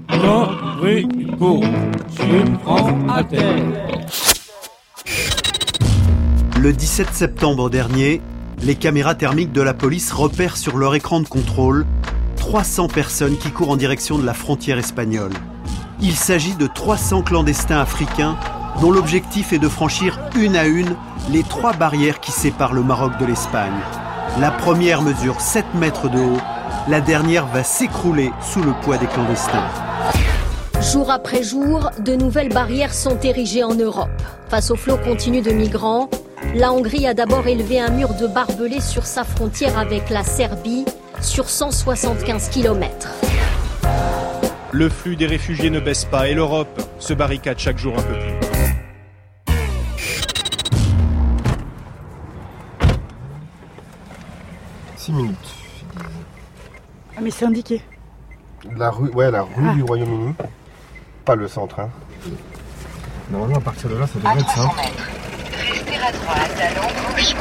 Le dix-sept septembre dernier, les caméras thermiques de la police repèrent sur leur écran de contrôle trois cents personnes qui courent en direction de la frontière espagnole. Il s'agit de trois cents clandestins africains dont l'objectif est de franchir une à une les trois barrières qui séparent le Maroc de l'Espagne. La première mesure sept mètres de haut, la dernière va s'écrouler sous le poids des clandestins. Jour après jour, de nouvelles barrières sont érigées en Europe. Face au flot continu de migrants, la Hongrie a d'abord élevé un mur de barbelés sur sa frontière avec la Serbie, sur cent soixante-quinze kilomètres. Le flux des réfugiés ne baisse pas et l'Europe se barricade chaque jour un peu plus. six minutes. Ah mais c'est indiqué. La rue, ouais, la rue ah. du Royaume-Uni. Pas le centre, hein. Normalement, à partir de là, ça devrait être simple. Restez à droite à l'embranchement.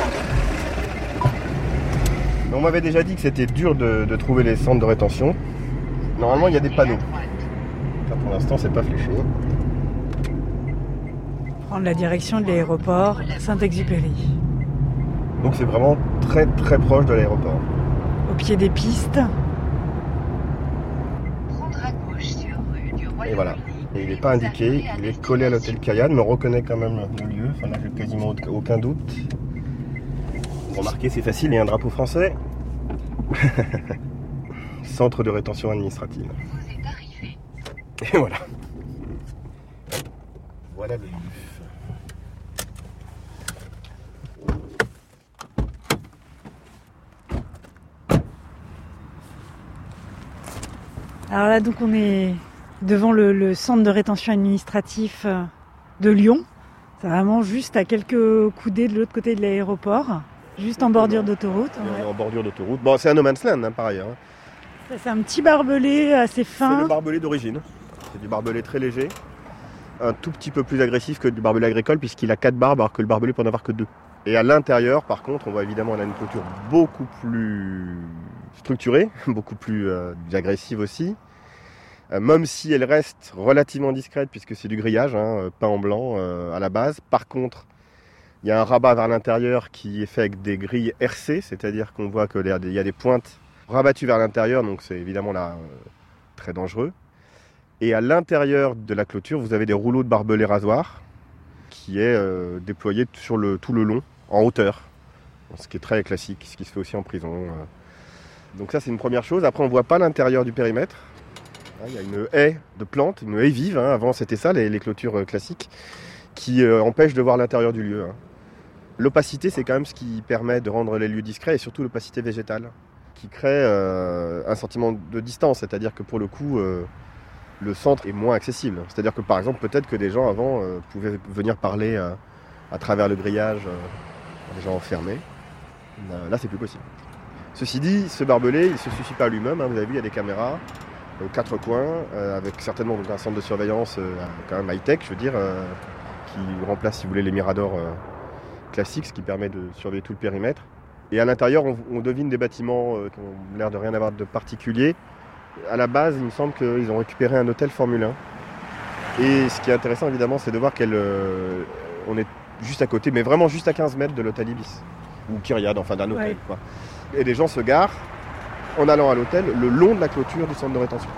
On m'avait déjà dit que c'était dur de, de trouver les centres de rétention. Normalement, il y a des panneaux. Là, pour l'instant, c'est pas fléché. Prendre la direction de l'aéroport Saint-Exupéry. Donc c'est vraiment très très proche de l'aéroport. Au pied des pistes. Prendre à gauche sur rue du Royaume-Uni. Et voilà. Et il n'est pas indiqué, il est collé à l'hôtel Cayenne, mais on reconnaît quand même le lieu. Enfin là, j'ai quasiment aucun doute. Remarquez, c'est facile, il y a un drapeau français. Centre de rétention administrative. Vous êtes arrivé. Et voilà. Voilà le lieu. Alors là, donc on est devant le, le centre de rétention administratif de Lyon. C'est vraiment juste à quelques coudées de l'autre côté de l'aéroport, juste en bordure d'autoroute. Ouais. En bordure d'autoroute. Bon, c'est un no man's land, hein, par ailleurs. Ça, c'est un petit barbelé assez fin. C'est le barbelé d'origine. C'est du barbelé très léger. Un tout petit peu plus agressif que du barbelé agricole, puisqu'il a quatre barbes, alors que le barbelé peut en avoir que deux. Et à l'intérieur, par contre, on voit évidemment on a une clôture beaucoup plus structurée, beaucoup plus euh, agressive aussi. Euh, même si elle reste relativement discrète, puisque c'est du grillage, hein, peint en blanc euh, à la base. Par contre, il y a un rabat vers l'intérieur qui est fait avec des grilles R C, c'est-à-dire qu'on voit qu'il y a des pointes rabattues vers l'intérieur, donc c'est évidemment là euh, très dangereux. Et à l'intérieur de la clôture, vous avez des rouleaux de barbelés rasoirs qui est euh, déployé sur le, tout le long, en hauteur. Ce qui est très classique, ce qui se fait aussi en prison. Donc ça, c'est une première chose. Après, on ne voit pas l'intérieur du périmètre. Il y a une haie de plantes, une haie vive. Hein. Avant, c'était ça, les, les clôtures classiques, qui euh, empêchent de voir l'intérieur du lieu. Hein. L'opacité, c'est quand même ce qui permet de rendre les lieux discrets, et surtout l'opacité végétale, qui crée euh, un sentiment de distance. C'est-à-dire que pour le coup, euh, le centre est moins accessible. C'est-à-dire que par exemple, peut-être que des gens avant euh, pouvaient venir parler euh, à travers le grillage, euh, des gens enfermés. Là, là, c'est plus possible. Ceci dit, ce barbelé, il ne se suffit pas à lui-même. Hein. Vous avez vu, il y a des caméras. aux quatre coins, euh, avec certainement donc, un centre de surveillance euh, quand même high-tech, je veux dire, euh, qui remplace, si vous voulez, les miradors euh, classiques, ce qui permet de surveiller tout le périmètre. Et à l'intérieur, on, on devine des bâtiments euh, qui ont l'air de rien avoir de particulier. À la base, il me semble qu'ils ont récupéré un hôtel Formule un. Et ce qui est intéressant, évidemment, c'est de voir qu'on euh, est juste à côté, mais vraiment juste à quinze mètres de l'hôtel Ibis, ou Kyriade, enfin d'un hôtel. Ouais. Quoi. Et des gens se garent en allant à l'hôtel le long de la clôture du centre de rétention.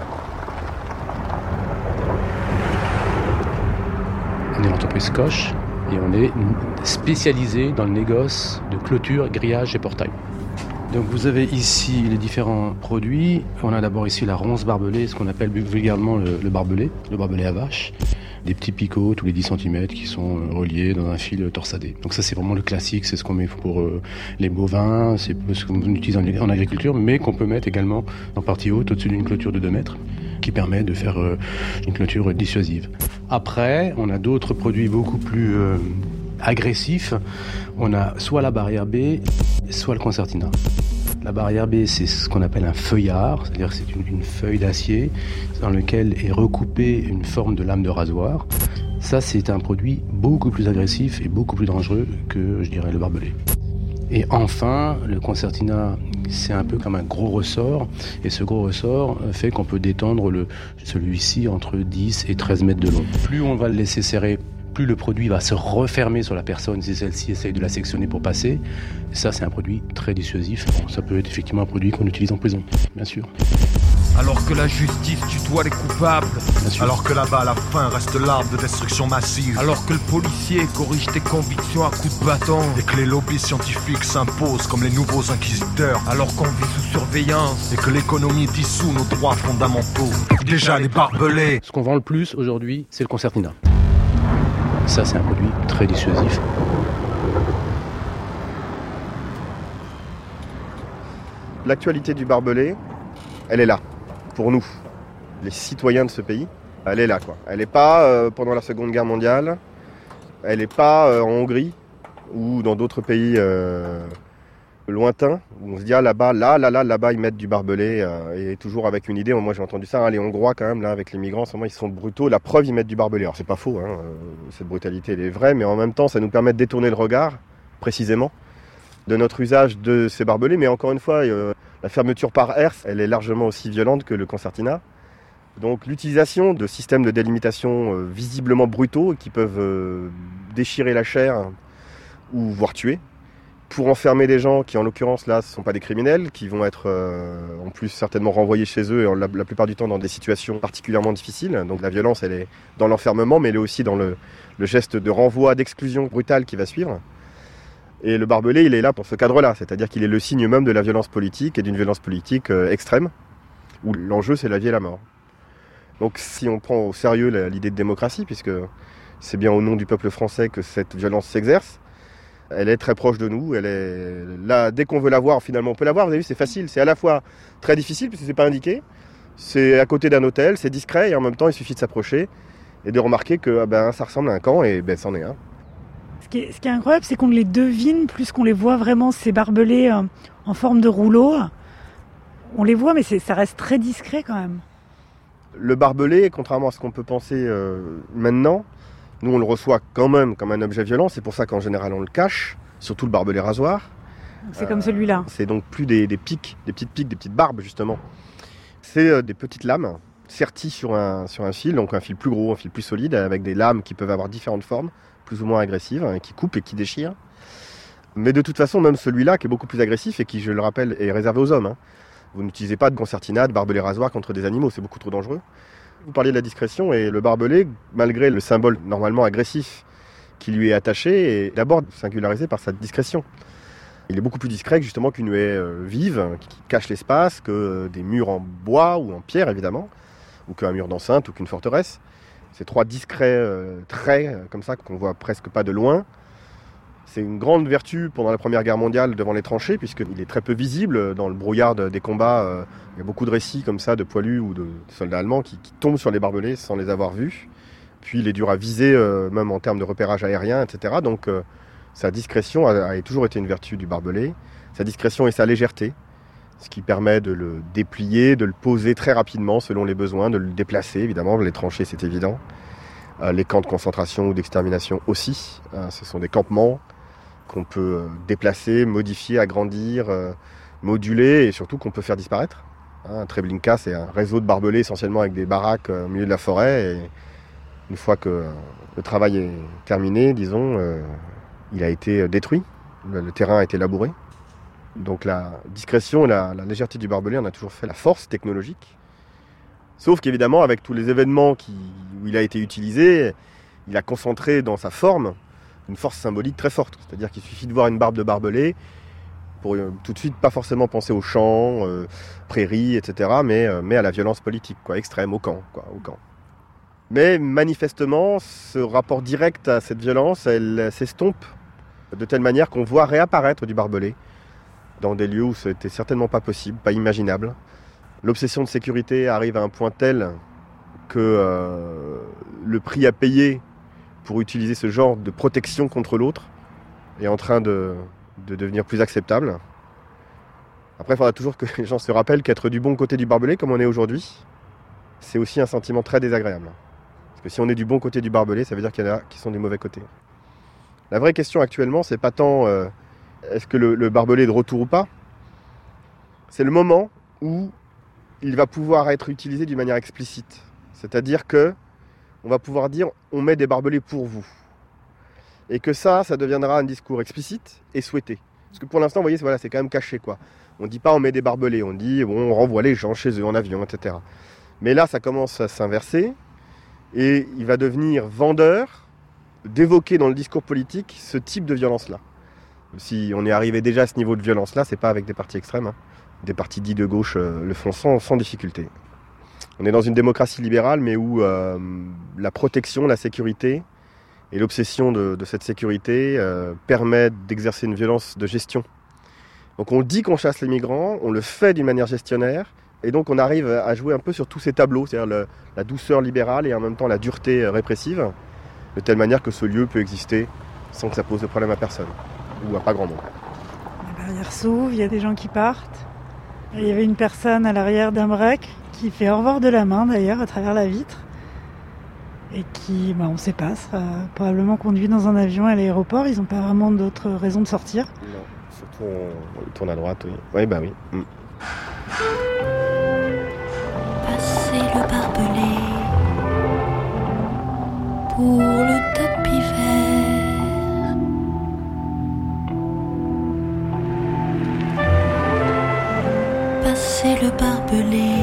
On est l'entreprise Koch et on est spécialisé dans le négoce de clôture, grillage et portail. Donc vous avez ici les différents produits. On a d'abord ici la ronce barbelée, ce qu'on appelle vulgairement le, le barbelé, le barbelé à vache. Des petits picots tous les dix centimètres qui sont reliés dans un fil torsadé. Donc ça c'est vraiment le classique, c'est ce qu'on met pour euh, les bovins, c'est ce qu'on utilise en, en agriculture, mais qu'on peut mettre également en partie haute au-dessus d'une clôture de deux mètres, qui permet de faire euh, une clôture dissuasive. Après, on a d'autres produits beaucoup plus euh, agressifs. On a soit la barrière B, soit le concertina. La barrière B, c'est ce qu'on appelle un feuillard, c'est-à-dire que c'est une, une feuille d'acier dans laquelle est recoupée une forme de lame de rasoir. Ça, c'est un produit beaucoup plus agressif et beaucoup plus dangereux que, je dirais, le barbelé. Et enfin, le concertina, c'est un peu comme un gros ressort, et ce gros ressort fait qu'on peut détendre le, celui-ci entre dix et treize mètres de long. Plus on va le laisser serrer, plus le produit va se refermer sur la personne si celle-ci essaye de la sectionner pour passer. Et ça, c'est un produit très dissuasif. Bon, ça peut être effectivement un produit qu'on utilise en prison, bien sûr. Alors que la justice tutoie les coupables, alors que là-bas la faim reste l'arbre de destruction massive, alors que le policier corrige tes convictions à coups de bâton, et que les lobbies scientifiques s'imposent comme les nouveaux inquisiteurs, alors qu'on vit sous surveillance, et que l'économie dissout nos droits fondamentaux, déjà les barbelés. Ce qu'on vend le plus aujourd'hui, c'est le concertina. Ça, c'est un produit très dissuasif. L'actualité du barbelé, elle est là, pour nous, les citoyens de ce pays. Elle est là, quoi. Elle n'est pas euh, pendant la Seconde Guerre mondiale, elle n'est pas euh, en Hongrie ou dans d'autres pays euh, lointains, où on se dit, ah là-bas, là, là, là, là-bas, ils mettent du barbelé, euh, et toujours avec une idée. Moi, j'ai entendu ça, hein, les Hongrois, quand même, là, avec les migrants, en ce moment, ils sont brutaux. La preuve, ils mettent du barbelé. Alors, c'est pas faux, hein, euh, cette brutalité, elle est vraie, mais en même temps, ça nous permet de détourner le regard, précisément, de notre usage de ces barbelés. Mais encore une fois, euh, la fermeture par herse, elle est largement aussi violente que le concertina. Donc, l'utilisation de systèmes de délimitation euh, visiblement brutaux, qui peuvent euh, déchirer la chair ou voire tuer, pour enfermer des gens qui, en l'occurrence, là, ne sont pas des criminels, qui vont être euh, en plus certainement renvoyés chez eux, et la, la plupart du temps dans des situations particulièrement difficiles. Donc la violence, elle est dans l'enfermement, mais elle est aussi dans le, le geste de renvoi, d'exclusion brutale qui va suivre. Et le barbelé, il est là pour ce cadre-là, c'est-à-dire qu'il est le signe même de la violence politique, et d'une violence politique euh, extrême, où l'enjeu, c'est la vie et la mort. Donc si on prend au sérieux l'idée de démocratie, puisque c'est bien au nom du peuple français que cette violence s'exerce, elle est très proche de nous, elle est là, dès qu'on veut la voir, finalement on peut la voir, vous avez vu, c'est facile, c'est à la fois très difficile, puisque c'est pas indiqué, c'est à côté d'un hôtel, c'est discret, et en même temps il suffit de s'approcher et de remarquer que ben, ça ressemble à un camp, et ben c'en est un. Ce qui est, ce qui est incroyable, c'est qu'on les devine, plus qu'on les voit vraiment, ces barbelés euh, en forme de rouleau, on les voit, mais c'est, ça reste très discret quand même. Le barbelé, contrairement à ce qu'on peut penser euh, maintenant, nous on le reçoit quand même comme un objet violent, c'est pour ça qu'en général on le cache, surtout le barbelé rasoir. C'est euh, comme celui-là. C'est donc plus des, des pics, des petites pics, des petites barbes justement. C'est euh, des petites lames serties sur un, sur un fil, donc un fil plus gros, un fil plus solide, avec des lames qui peuvent avoir différentes formes, plus ou moins agressives, hein, qui coupent et qui déchirent. Mais de toute façon, même celui-là qui est beaucoup plus agressif et qui, je le rappelle, est réservé aux hommes. Hein. Vous n'utilisez pas de concertina, de barbelé rasoir contre des animaux, c'est beaucoup trop dangereux. Vous parliez de la discrétion, et le barbelé, malgré le symbole normalement agressif qui lui est attaché, est d'abord singularisé par sa discrétion. Il est beaucoup plus discret justement qu'une haie euh, vive, qui cache l'espace, que des murs en bois ou en pierre évidemment, ou qu'un mur d'enceinte ou qu'une forteresse. Ces trois discrets euh, traits, euh, comme ça, qu'on voit presque pas de loin. C'est une grande vertu pendant la Première Guerre mondiale devant les tranchées, puisqu'il est très peu visible dans le brouillard des combats. Euh, il y a beaucoup de récits comme ça de poilus ou de, de soldats allemands qui, qui tombent sur les barbelés sans les avoir vus. Puis il est dur à viser, euh, même en termes de repérage aérien, et cetera. Donc euh, sa discrétion a, a toujours été une vertu du barbelé. Sa discrétion et sa légèreté. ce qui permet de le déplier, de le poser très rapidement selon les besoins, de le déplacer évidemment, les tranchées c'est évident. Euh, les camps de concentration ou d'extermination aussi, euh, ce sont des campements qu'on peut déplacer, modifier, agrandir, euh, moduler et surtout qu'on peut faire disparaître. Hein, Treblinka c'est un réseau de barbelés essentiellement avec des baraques euh, au milieu de la forêt et une fois que euh, le travail est terminé, disons, euh, il a été détruit, le, le terrain a été labouré. Donc la discrétion et la, la légèreté du barbelé en a toujours fait la force technologique. Sauf qu'évidemment, avec tous les événements qui, où il a été utilisé, il a concentré dans sa forme une force symbolique très forte. C'est-à-dire qu'il suffit de voir une barbe de barbelé pour euh, tout de suite pas forcément penser aux champs, euh, prairies, et cetera, mais, euh, mais à la violence politique, quoi, extrême, au camp, quoi, au camp. Mais manifestement, ce rapport direct à cette violence, elle s'estompe de telle manière qu'on voit réapparaître du barbelé dans des lieux où ce n'était certainement pas possible, pas imaginable. L'obsession de sécurité arrive à un point tel que euh, le prix à payer pour utiliser ce genre de protection contre l'autre est en train de, de devenir plus acceptable. Après, il faudra toujours que les gens se rappellent qu'être du bon côté du barbelé, comme on est aujourd'hui, c'est aussi un sentiment très désagréable. Parce que si on est du bon côté du barbelé, ça veut dire qu'il y en a qui sont du mauvais côté. La vraie question actuellement, c'est pas tant euh, est-ce que le, le barbelé est de retour ou pas, c'est le moment où il va pouvoir être utilisé d'une manière explicite. C'est-à-dire que on va pouvoir dire on met des barbelés pour vous. Et que ça, ça deviendra un discours explicite et souhaité. Parce que pour l'instant, vous voyez, c'est, voilà, c'est quand même caché, quoi. On ne dit pas on met des barbelés, on dit bon, on renvoie les gens chez eux en avion, et cetera. Mais là, ça commence à s'inverser et il va devenir vendeur d'évoquer dans le discours politique ce type de violence-là. Si on est arrivé déjà à ce niveau de violence-là, c'est pas avec des partis extrêmes, hein. Des partis dits de gauche euh, le font sans, sans difficulté. On est dans une démocratie libérale, mais où euh, la protection, la sécurité et l'obsession de, de cette sécurité euh, permettent d'exercer une violence de gestion. Donc on dit qu'on chasse les migrants, on le fait d'une manière gestionnaire, et donc on arrive à jouer un peu sur tous ces tableaux, c'est-à-dire le, la douceur libérale et en même temps la dureté répressive, de telle manière que ce lieu peut exister sans que ça pose de problème à personne, ou à pas grand monde. Les barrières s'ouvrent, il y a des gens qui partent. Il y avait une personne à l'arrière d'un break qui fait au revoir de la main d'ailleurs à travers la vitre et qui, bah, on ne sait pas, sera probablement conduit dans un avion à l'aéroport. Ils n'ont pas vraiment d'autres raisons de sortir. Non, surtout on, on tourne à droite, oui. Oui, bah oui. Mm. Passer le barbelé pour le tapis vert. Passer le barbelé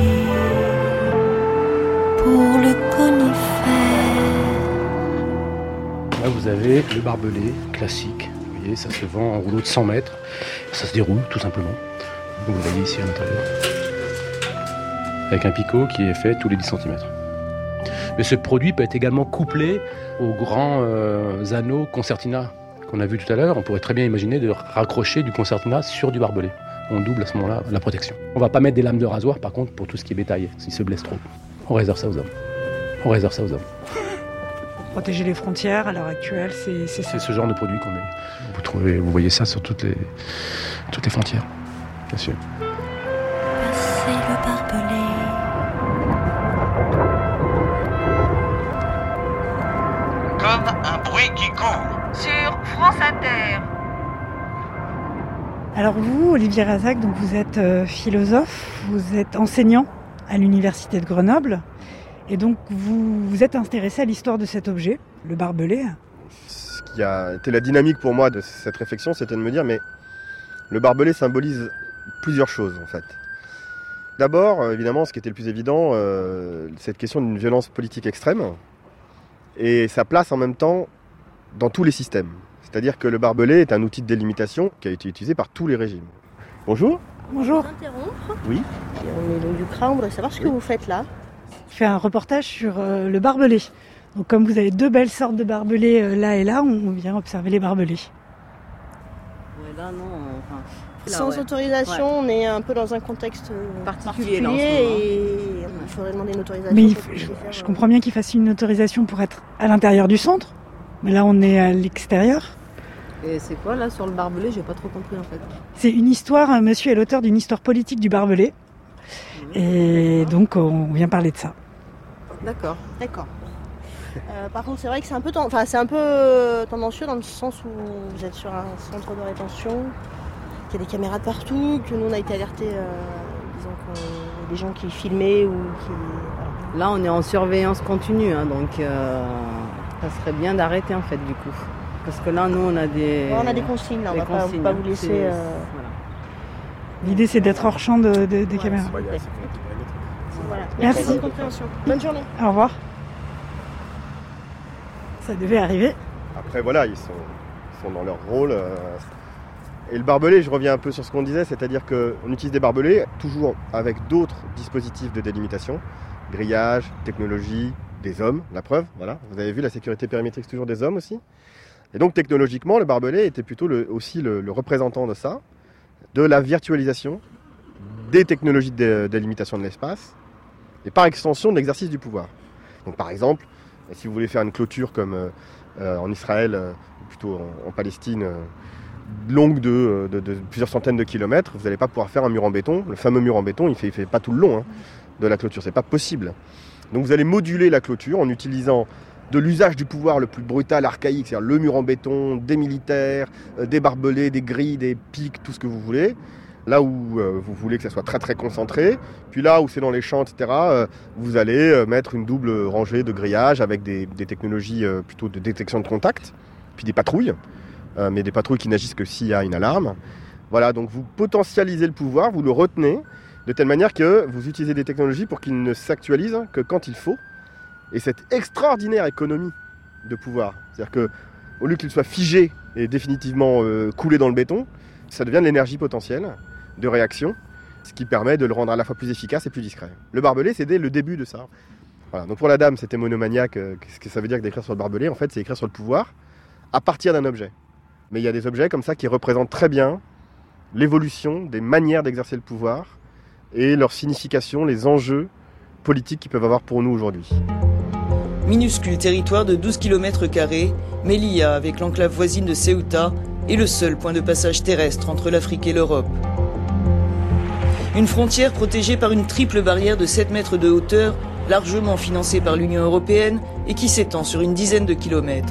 pour le conifère. Là, vous avez le barbelé classique. Vous voyez, ça se vend en rouleau de cent mètres. Ça se déroule, tout simplement. Donc, vous voyez ici à l'intérieur. Avec un picot qui est fait tous les dix centimètres. Mais ce produit peut être également couplé aux grands euh, anneaux concertina qu'on a vu tout à l'heure. On pourrait très bien imaginer de raccrocher du concertina sur du barbelé. On double à ce moment-là la protection. On va pas mettre des lames de rasoir par contre pour tout ce qui est bétail, s'ils se blessent trop. On réserve ça aux hommes. On réserve ça aux hommes. Protéger les frontières à l'heure actuelle, c'est, c'est ça. C'est ce genre de produit qu'on met. Vous trouvez, vous voyez ça sur toutes les, toutes les frontières, bien sûr. Passer le barbelé. Comme un bruit qui court. Sur France Inter. Alors vous, Olivier Razac, donc vous êtes euh, philosophe, vous êtes enseignant à l'université de Grenoble, et donc vous vous êtes intéressé à l'histoire de cet objet, le barbelé. Ce qui a été la dynamique pour moi de cette réflexion, c'était de me dire, mais le barbelé symbolise plusieurs choses en fait. D'abord, évidemment, ce qui était le plus évident, euh, cette question d'une violence politique extrême, et sa place en même temps dans tous les systèmes. C'est-à-dire que le barbelé est un outil de délimitation qui a été utilisé par tous les régimes. Bonjour. Bonjour. Interrompre. Oui. On est donc du C R A, on voudrait savoir ce que vous faites là. Je fais un reportage sur euh, le barbelé. Donc comme vous avez deux belles sortes de barbelés euh, là et là, on vient observer les barbelés. Ouais, là non. Enfin, là, Sans ouais. autorisation, Ouais. on est un peu dans un contexte particulier, particulier, là, en ce moment. et il faudrait demander une autorisation. Mais il pour f- pouvoir je, faire, je euh, comprends bien qu'il fasse une autorisation pour être à l'intérieur du centre, mais là on est à l'extérieur. Et c'est quoi là sur le barbelé? J'ai pas trop compris en fait. C'est une histoire, monsieur est l'auteur d'une histoire politique du barbelé. Mmh. Et donc on vient parler de ça. D'accord. D'accord. Euh, par contre, c'est vrai que c'est un peu, ten... enfin, c'est un peu tendancieux dans le sens où vous êtes sur un centre de rétention, qu'il y a des caméras de partout, que nous on a été alertés, euh, disons qu'il y a des gens qui filmaient ou qui... Voilà. Là, on est en surveillance continue, hein, donc euh, ça serait bien d'arrêter en fait du coup. Parce que là, nous, on a des... Ouais, on a des consignes, là, on des va consignes, pas, pas vous laisser... Euh... Voilà. L'idée, c'est d'être hors champ de, de, des ouais, caméras. Voilà. Merci. Merci de compréhension. Bonne journée. Au revoir. Ça devait arriver. Après, voilà, ils sont, ils sont dans leur rôle. Euh... Et le barbelé, je reviens un peu sur ce qu'on disait, c'est-à-dire qu'on utilise des barbelés toujours avec d'autres dispositifs de délimitation, grillage, technologie, des hommes, la preuve, voilà. Vous avez vu, la sécurité périmétrique, c'est toujours des hommes aussi. Et donc, technologiquement, le barbelé était plutôt le, aussi le, le représentant de ça, de la virtualisation des technologies de délimitation de l'espace, et par extension de l'exercice du pouvoir. Donc, par exemple, si vous voulez faire une clôture comme euh, en Israël, euh, plutôt en, en Palestine, euh, longue de, de, de plusieurs centaines de kilomètres, vous n'allez pas pouvoir faire un mur en béton. Le fameux mur en béton, il ne fait, il fait pas tout le long hein, de la clôture, c'est pas possible. Donc vous allez moduler la clôture en utilisant de l'usage du pouvoir le plus brutal, archaïque, c'est-à-dire le mur en béton, des militaires, euh, des barbelés, des grilles, des pics, tout ce que vous voulez. Là où euh, vous voulez que ça soit très très concentré, puis là où c'est dans les champs, et cetera, euh, vous allez euh, mettre une double rangée de grillage avec des, des technologies euh, plutôt de détection de contact, puis des patrouilles, euh, mais des patrouilles qui n'agissent que s'il y a une alarme. Voilà, donc vous potentialisez le pouvoir, vous le retenez, de telle manière que vous utilisez des technologies pour qu'il ne s'actualise que quand il faut. Et cette extraordinaire économie de pouvoir, c'est-à-dire qu'au lieu qu'il soit figé et définitivement euh, coulé dans le béton, ça devient de l'énergie potentielle de réaction, ce qui permet de le rendre à la fois plus efficace et plus discret. Le barbelé, c'est le début de ça. Voilà. Donc pour la dame, c'était monomaniaque. Euh, qu'est-ce que ça veut dire que d'écrire sur le barbelé? En fait, c'est écrire sur le pouvoir à partir d'un objet. Mais il y a des objets comme ça qui représentent très bien l'évolution des manières d'exercer le pouvoir et leur signification, les enjeux politiques qu'ils peuvent avoir pour nous aujourd'hui. Minuscule territoire de douze kilomètres carrés, Melilla, avec l'enclave voisine de Ceuta, est le seul point de passage terrestre entre l'Afrique et l'Europe. Une frontière protégée par une triple barrière de sept mètres de hauteur, largement financée par l'Union européenne et qui s'étend sur une dizaine de kilomètres.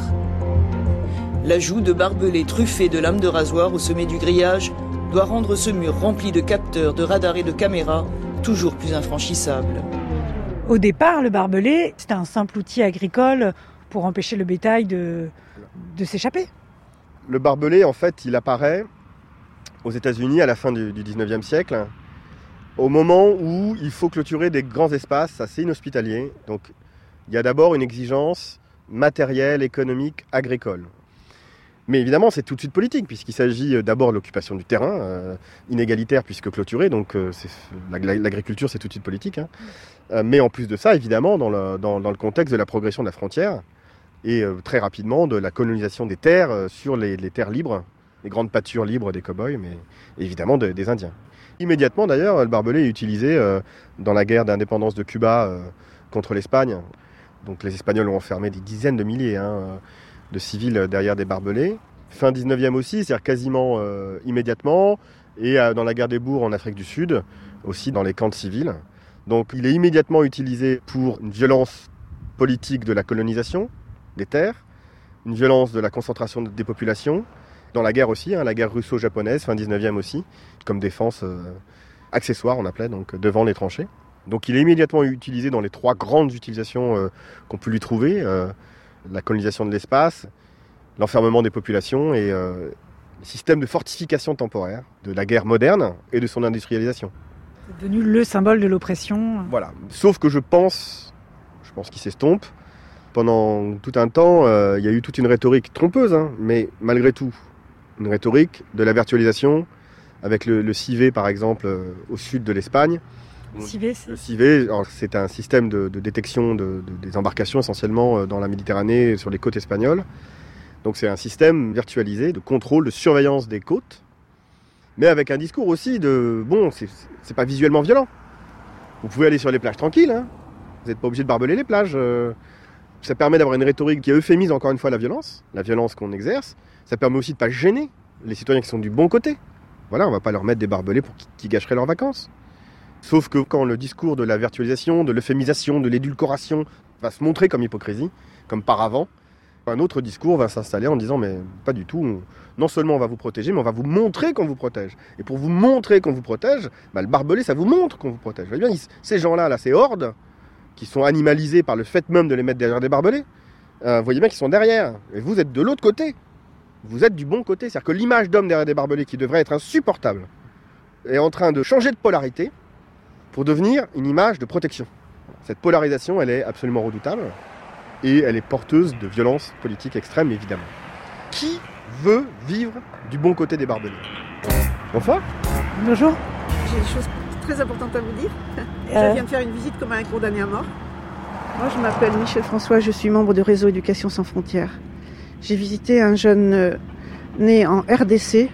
L'ajout de barbelés truffés de lames de rasoir au sommet du grillage doit rendre ce mur rempli de capteurs, de radars et de caméras toujours plus infranchissable. Au départ, le barbelé, c'était un simple outil agricole pour empêcher le bétail de, de s'échapper. Le barbelé, en fait, il apparaît aux États-Unis à la fin du, du dix-neuvième siècle, au moment où il faut clôturer des grands espaces assez inhospitaliers. Donc, il y a d'abord une exigence matérielle, économique, agricole. Mais évidemment, c'est tout de suite politique, puisqu'il s'agit d'abord de l'occupation du terrain, euh, inégalitaire puisque clôturé, donc euh, c'est, l'agriculture, c'est tout de suite politique. Hein. Euh, mais en plus de ça, évidemment, dans le, dans, dans le contexte de la progression de la frontière, et euh, très rapidement de la colonisation des terres euh, sur les, les terres libres, les grandes pâtures libres des cow-boys, mais évidemment de, des Indiens. Immédiatement, d'ailleurs, le barbelé est utilisé euh, dans la guerre d'indépendance de Cuba euh, contre l'Espagne. Donc les Espagnols ont enfermé des dizaines de milliers, hein, de civils derrière des barbelés. Fin dix-neuvième aussi, c'est-à-dire quasiment euh, immédiatement, et euh, dans la guerre des bourgs en Afrique du Sud, aussi dans les camps de civils. Donc il est immédiatement utilisé pour une violence politique de la colonisation des terres, une violence de la concentration des populations, dans la guerre aussi, hein, la guerre russo-japonaise, fin dix-neuvième aussi, comme défense euh, accessoire, on appelait, donc devant les tranchées. Donc il est immédiatement utilisé dans les trois grandes utilisations euh, qu'on peut lui trouver, euh, la colonisation de l'espace, l'enfermement des populations et euh, le système de fortification temporaire de la guerre moderne et de son industrialisation. C'est devenu le symbole de l'oppression. Voilà. Sauf que je pense, je pense qu'il s'estompe. Pendant tout un temps, euh, il y a eu toute une rhétorique trompeuse, hein, mais malgré tout, une rhétorique de la virtualisation, avec le, le civet par exemple euh, au sud de l'Espagne. Civet, c'est... Le civet, alors, c'est un système de, de détection de, de, des embarcations essentiellement dans la Méditerranée, sur les côtes espagnoles. Donc c'est un système virtualisé de contrôle, de surveillance des côtes, mais avec un discours aussi de, bon, c'est, c'est pas visuellement violent. Vous pouvez aller sur les plages tranquilles, hein. Vous n'êtes pas obligé de barbeler les plages. Euh, Ça permet d'avoir une rhétorique qui euphémise encore une fois la violence, la violence qu'on exerce. Ça permet aussi de ne pas gêner les citoyens qui sont du bon côté. Voilà, on ne va pas leur mettre des barbelés pour qui gâcheraient leurs vacances. Sauf que quand le discours de la virtualisation, de l'euphémisation, de l'édulcoration va se montrer comme hypocrisie, comme paravent, un autre discours va s'installer en disant mais pas du tout, non seulement on va vous protéger, mais on va vous montrer qu'on vous protège. Et pour vous montrer qu'on vous protège, bah, le barbelé ça vous montre qu'on vous protège. Vous voyez bien, ils, ces gens-là, là, ces hordes, qui sont animalisés par le fait même de les mettre derrière des barbelés, euh, vous voyez bien qu'ils sont derrière. Et vous êtes de l'autre côté. Vous êtes du bon côté. C'est-à-dire que l'image d'homme derrière des barbelés, qui devrait être insupportable, est en train de changer de polarité pour devenir une image de protection. Cette polarisation, elle est absolument redoutable. Et elle est porteuse de violences politiques extrêmes, évidemment. Qui veut vivre du bon côté des barbelés? Bonsoir. Bonjour. J'ai des choses très importantes à vous dire. Euh... Je viens de faire une visite comme un condamné à mort. Moi, je m'appelle Michel François, je suis membre du réseau Éducation sans frontières. J'ai visité un jeune euh, né en R D C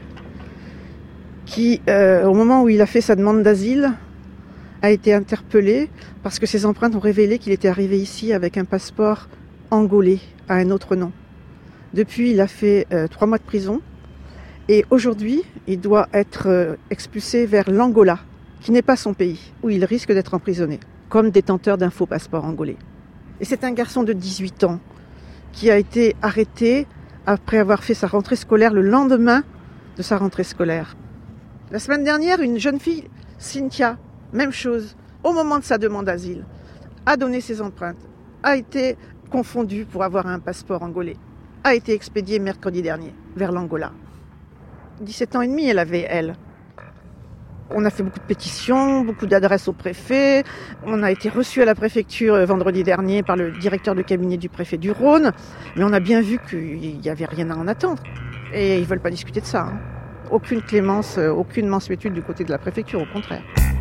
qui, euh, au moment où il a fait sa demande d'asile, a été interpellé parce que ses empreintes ont révélé qu'il était arrivé ici avec un passeport angolais à un autre nom. Depuis, il a fait euh, trois mois de prison et aujourd'hui, il doit être euh, expulsé vers l'Angola, qui n'est pas son pays, où il risque d'être emprisonné, comme détenteur d'un faux passeport angolais. Et c'est un garçon de dix-huit ans qui a été arrêté après avoir fait sa rentrée scolaire le lendemain de sa rentrée scolaire. La semaine dernière, une jeune fille, Cynthia, même chose, au moment de sa demande d'asile, a donné ses empreintes, a été confondue pour avoir un passeport angolais, a été expédiée mercredi dernier vers l'Angola. dix-sept ans et demi, elle avait, elle. On a fait beaucoup de pétitions, beaucoup d'adresses au préfet. On a été reçu à la préfecture vendredi dernier par le directeur de cabinet du préfet du Rhône. Mais on a bien vu qu'il n'y avait rien à en attendre. Et ils ne veulent pas discuter de ça. Hein. Aucune clémence, aucune mansuétude du côté de la préfecture, au contraire.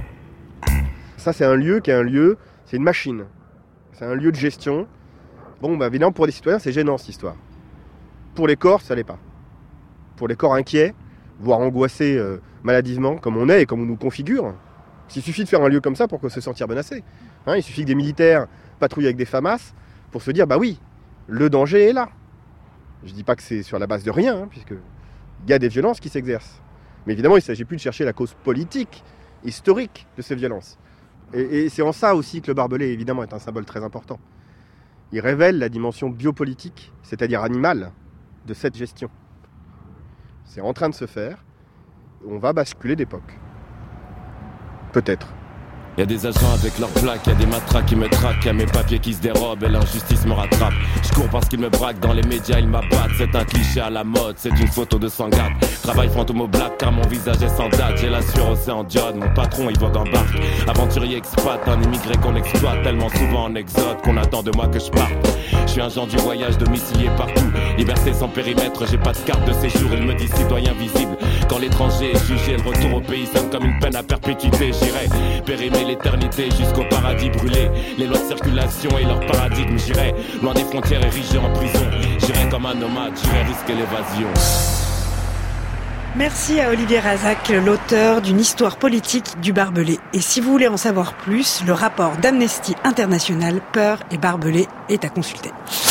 Ça, c'est un lieu qui est un lieu, c'est une machine. C'est un lieu de gestion. Bon, bah, évidemment, pour les citoyens, c'est gênant, cette histoire. Pour les corps, ça l'est pas. Pour les corps inquiets, voire angoissés euh, maladivement, comme on est et comme on nous configure, il suffit de faire un lieu comme ça pour se sentir menacé. Hein, il suffit que des militaires patrouillent avec des FAMAS pour se dire, bah oui, le danger est là. Je dis pas que c'est sur la base de rien, hein, puisque il y a des violences qui s'exercent. Mais évidemment, il ne s'agit plus de chercher la cause politique, historique de ces violences. Et, et c'est en ça aussi que le barbelé, évidemment, est un symbole très important. Il révèle la dimension biopolitique, c'est-à-dire animale, de cette gestion. C'est en train de se faire. On va basculer d'époque. Peut-être. Y a des agents avec leurs plaques, y a des matraques qui me traquent, y a mes papiers qui se dérobent et l'injustice me rattrape. Je cours parce qu'ils me braquent, dans les médias ils m'abattent. C'est un cliché à la mode, c'est une photo de Sangatte. Travail fantôme au black car mon visage est sans date. J'ai la sueur océan diode, mon patron il voit dans barque. Aventurier expat, un immigré qu'on exploite tellement souvent en exode qu'on attend de moi que je parte. Je suis un genre du voyage domicilié partout. Liberté sans périmètre, j'ai pas de carte de séjour. Il me dit citoyen visible. Quand l'étranger est jugé, le retour au pays sonne comme une peine à perpétuité. J'irai périmer l'éternité jusqu'au paradis brûlé. Les lois de circulation et leur paradigme. J'irai loin des frontières érigées en prison. J'irai comme un nomade, j'irai risquer l'évasion. Merci à Olivier Razac, l'auteur d'une histoire politique du barbelé. Et si vous voulez en savoir plus, le rapport d'Amnesty International, Peur et barbelé, est à consulter.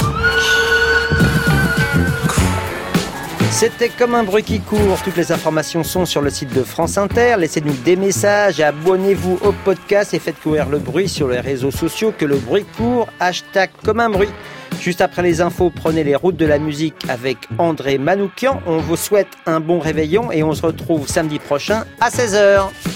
C'était Comme un bruit qui court. Toutes les informations sont sur le site de France Inter. Laissez-nous des messages et abonnez-vous au podcast et faites courir le bruit sur les réseaux sociaux. Que le bruit court, hashtag Comme un bruit. Juste après les infos, prenez les routes de la musique avec André Manoukian. On vous souhaite un bon réveillon et on se retrouve samedi prochain à seize heures.